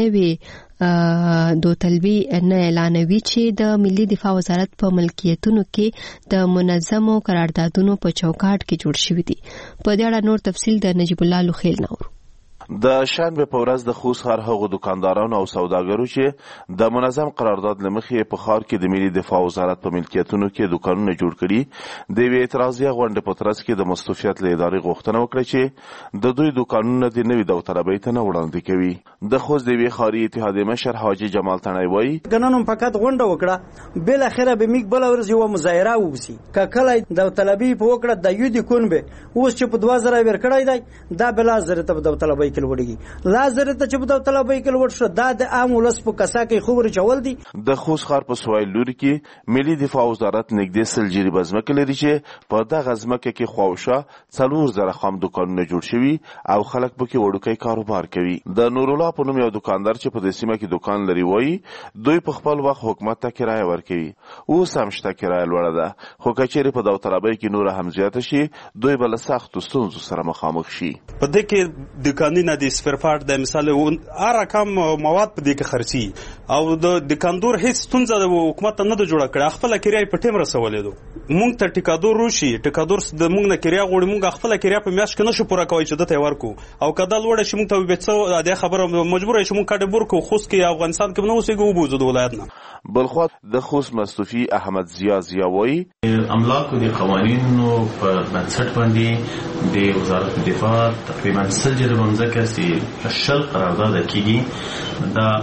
نوې دوطلبي نه اعلانوي چې د ملي دفاع وزارت په ملکیتونو کې د منظمو قراردادونو په چوکاټ کې جوړ شوي دي. په دې اړه نور تفصیل د نجیب الله لوخیل نور. د شنبه په ورځ د خوست ښار هغو دکاندارانو او سوداګرو چې د منظم قرارداد له مخې په ښار کې د ملي دفاع وزارت په ملکیتونو کې دکانونه جوړ کړي د یوې اعتراضیه غونډې په ترڅ کې د مستوفیت له ادارې غوښتنه وکړه چې د دوی دکانونه د نوي داوطلبۍ ته نه وړاندې کوي. د خوست د یوې ښاري اتحادیې مشر حاجي جمال تڼۍ وایي ګننو فقط غونډه وکړه بل اخره به میګ بل ورځ یو مظاهره وبسي کله داوطلبۍ په وکړه د یو د کون به اوس چې په 2000 ورکړای دی دا بل زره ته داوطلبۍ کې وړيږي لازر ته چې په داوطلبۍ کې وړ شو دا د عام ولس په کسا کې خبر چول دي. د خوست ښار په سویل لوري کې ملي دفاع وزارت نږدې سلجيري بزمکه لري چې په دغه ځمکه کې خواوشه 4000 خام دکانونه جوړ شوي او خلک پکې وړوکی کاروبار کوي. د نور الله په نوم یو دکاندار چې په دې سیمه کې دکان لري وایي دوی په خپل وخت حکومت ته کرایه ورکوي اوس هم شته کرایه لوړه ده خو کچېرې په داوطلبۍ کې نور هم زیاته شي دوی به له سختو ستونزو سره مخامخ شي. په دې کې دکانونه د سپرپارټ د مثال هر رقم مواد په دې کې خرڅي او د دکاندور هیڅ ستونزه د حکومت نه د جوړه کړه خپل کرایه په ټیم رسولې دو مونږ ته ټیکادور روشي ټیکادور د مونږ نه کرایه غوړي مونږ خپل کرایه په میاشت کې نشو پوره کوي چې دته ورکو او کدا لوړ شي مونږ ته وبڅو د خبره مجبور شي مونږ کډه بور کو خوست کې افغانستان کې نو اوسېګو وبوزو د ولایت نه. بلخو د خوست مستوفي احمد زیا وایي املاک د قوانینو په بنسټ باندې د وزارت دفاع تقریبا سلجر بمزکه چې شل قرارداد کیږي دا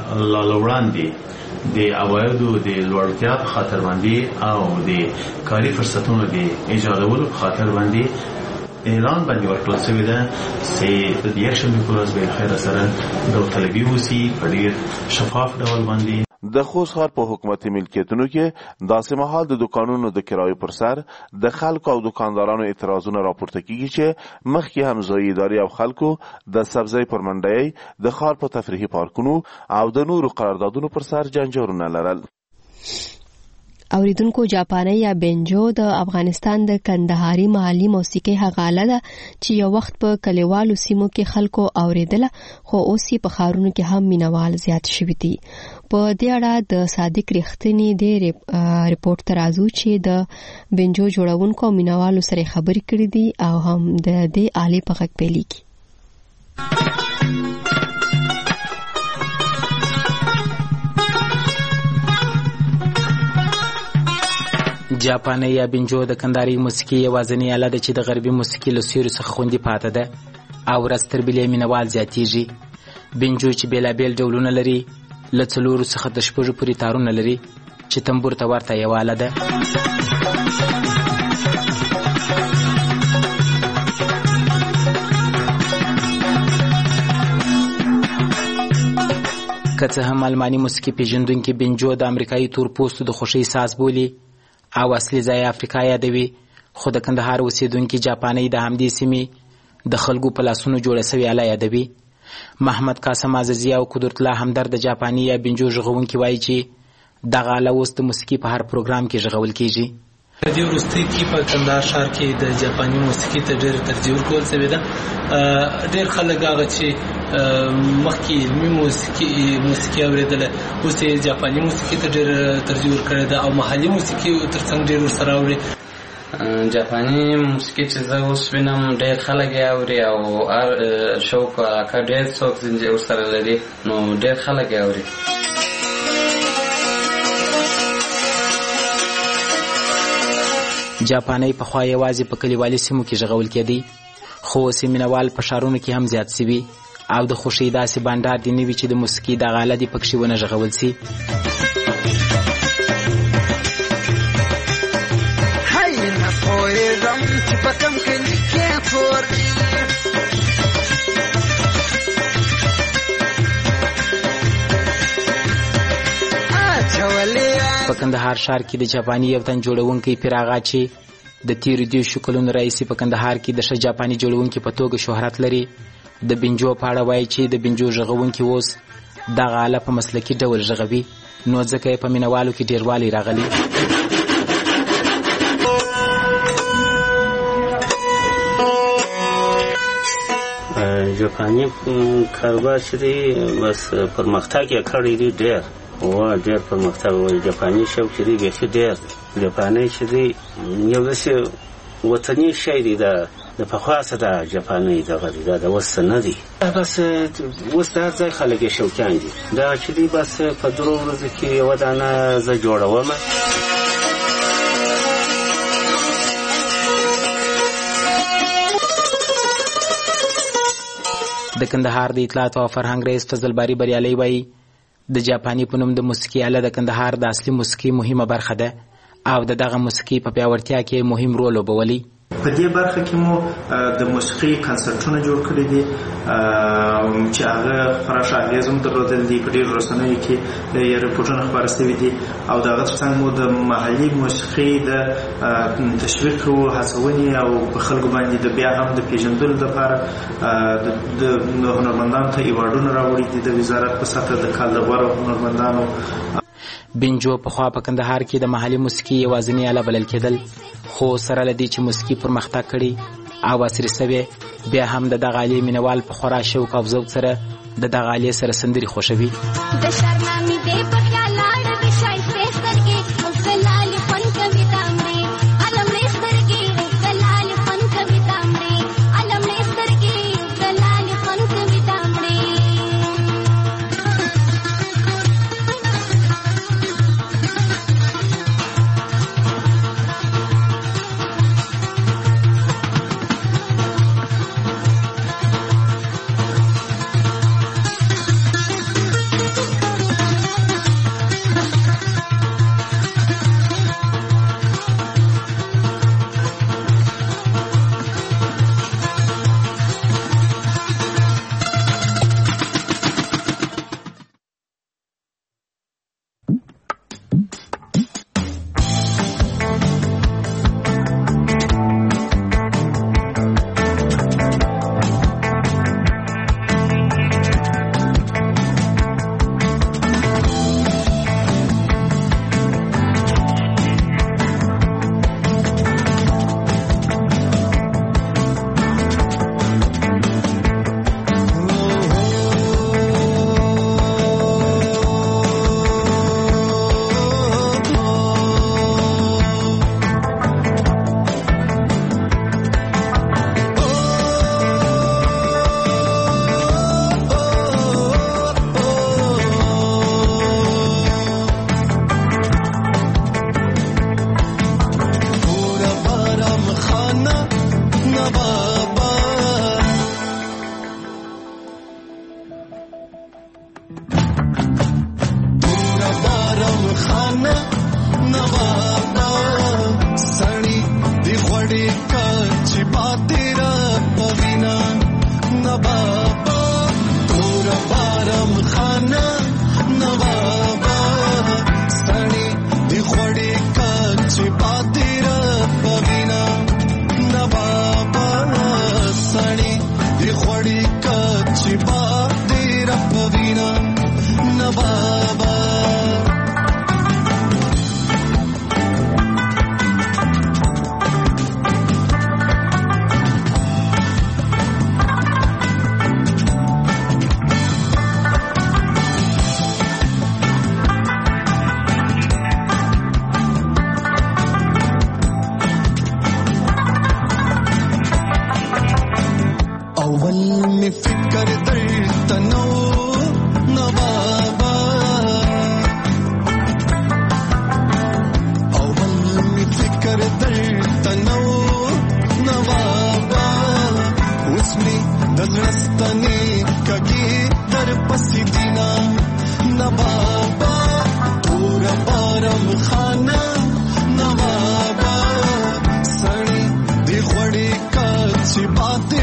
لاړوړاندې د اوایدو د لوړتیا په خاطر باندې او د کاري فرصتونو د ایجادولو په خاطر باندې اعلان باندې ورکړل شوی ده چې د یکشنبې په ورځ به خیر سره داوطلبي وسی په ډیر شفاف ډول باندې. د خوست ښار په حکومتي ملکیتونو کې داسې مهال د دکانونو د کرایې پر سر د خلکو او دکاندارانو اعتراضونه راپورته کیږي چې مخکې هم ځایي ادارې او خلکو د سبزۍ پر منډۍ د ښار په تفریحي پارکونو او د نورو قراردادونو پر سر جنجارونه لرل. اوریدونکو جاپانی یا بنجو د افغانستان د کندهاري محلي موسیقي هغه آله ده چې یو وخت په کلیوالو سیمو کې خلکو اوریدله خو اوس یې په ښارونو کې هم مینوال زیات شوي دي. په دې اړه د صادق ریښتینی د ریپورت ترازو چې د بنجو جوړونکو او مینوالو سره خبرې کړې دي او هم د دې آلې په غږ پیلېږي. جاپانی یا بنجو د کندهاري موسیقي یوازینۍ آله ده چې د غربي موسیقي له سیوري څخه خوندي پاته ده او ورځ تر بلې مینوال زیاتیږي. بنجو چې بېلابېل ډولونه لري له 4 څخه د 6 پورې تارونه لري چې تنبور ته ورته یوه آله ده. که څه هم الماني موسیقي پیژندونکي بنجو د امریکایي تور پوستو د خوښۍ ساز بولي او اصلي ځای افریقا یادوي خو د کندهار اوسیدونکي جاپاني د همدې سیمې د خلکو په لاسونو جوړه سوې آله یادوي. محمد قاسم عزیزي او قدرت الله همدرد د جاپاني یا بنجو ژغونکي وایي چې دغه آله اوس د موسیقي په هر پروګرام کې ژغول کیږي. د دې وروستي کې په کندهار ښار کې د جاپاني موسیقي ته ډېر ترجیح ورکول شوې ده. ډېر خلک هغه چې مخکې علمي موسیقي اورېدله اوس یې جاپاني موسیقي ته ډېر ترجیح ورکړې ده او محلي موسیقي ترڅنګ ډېر ورسره اوري. جاپاني موسیقي چې زه اوس وینم ډېر خلک یې اوري او شوق علاقه ډېر څوک ورسره لري نو ډېر خلک یې اوري. جاپاني پخوا یوازې په کلیوالي سیمو کې ژغول کېدی خو اوس مینوال په ښارونو کې هم زیات سوي او د خوښۍ داسې بانډار دې نه وي چې د موسیقي دغه آله دې پکښې ونه ژغول سي. په کندهار ښار کې د جاپاني یو تن جوړونکی پیراغا چې د تیرو 2 کلونو راهیسې په کندهار کې د ښه جاپاني جوړونکي په توګه شهرت لري د بنجو په اړه وایي چې د بنجو ژغونکي اوس دغه آله په مسلکي ډول ژغوي نو ځکه یې په مینوالو کې ډېروالی راغلی. جاپاني کاروبار چې دی بس پرمختګ یې کړی دی ډېر پرمختګ وایي. جاپاني شوق چې دی بیخي ډېر جاپاني چې دی یو داسې وطني شی دی د پخوا څخه د جاپاني دغه دی دا د اوس نه دی بس اوس د هر ځای خلک یې شوقیان دي دا چې دی بس په 2 ورځو کې یوه دانه زه جوړوم. د کندهار د اطلاعات او فرهنګ رئیس فضل باری بریالي وایي د جاپاني په نوم د موسیقي آله د کندهار د اصلي موسیقي مهمه برخه ده او د دغه موسیقي په پیاوړتیا کې مهم رول لوبولی. په دې برخه کې مو د موسیقي کنسرټونه جوړ کړي دي چې هغه خورا اغېز هم درلودل دي. په ډېرو رسنیو کې یې رپورټونه خپاره شوي دي او د هغه ترڅنګ مو د محلي موسیقي د تشویق او هڅونې او په خلکو باندې د بیا هم د پیژندلو لپاره د هنرمندانو ته ایوارډونه راوړي دي د وزارت په سطحه د کال د غوره هنرمندانو. بنجو پخوا په کندهار کې د محلي موسیقي یوازینۍ آله بلل کېدل خو سره له دې چې موسیقي پرمختګ کړي او عصري سوې بیا هم د دغه آلې مینوال په خورا شوق او ذوق سره د دغه آلې سره سندرې خوښوي. خوړې کا چې پاتې را پوینا می فکر درته نو نوابا او بل می فکر درته نو نوابا اوس می د زړستنې کږي در پسې دینا نوابا تور بارم خانه نوابا سړی دی خوړې کچې باتې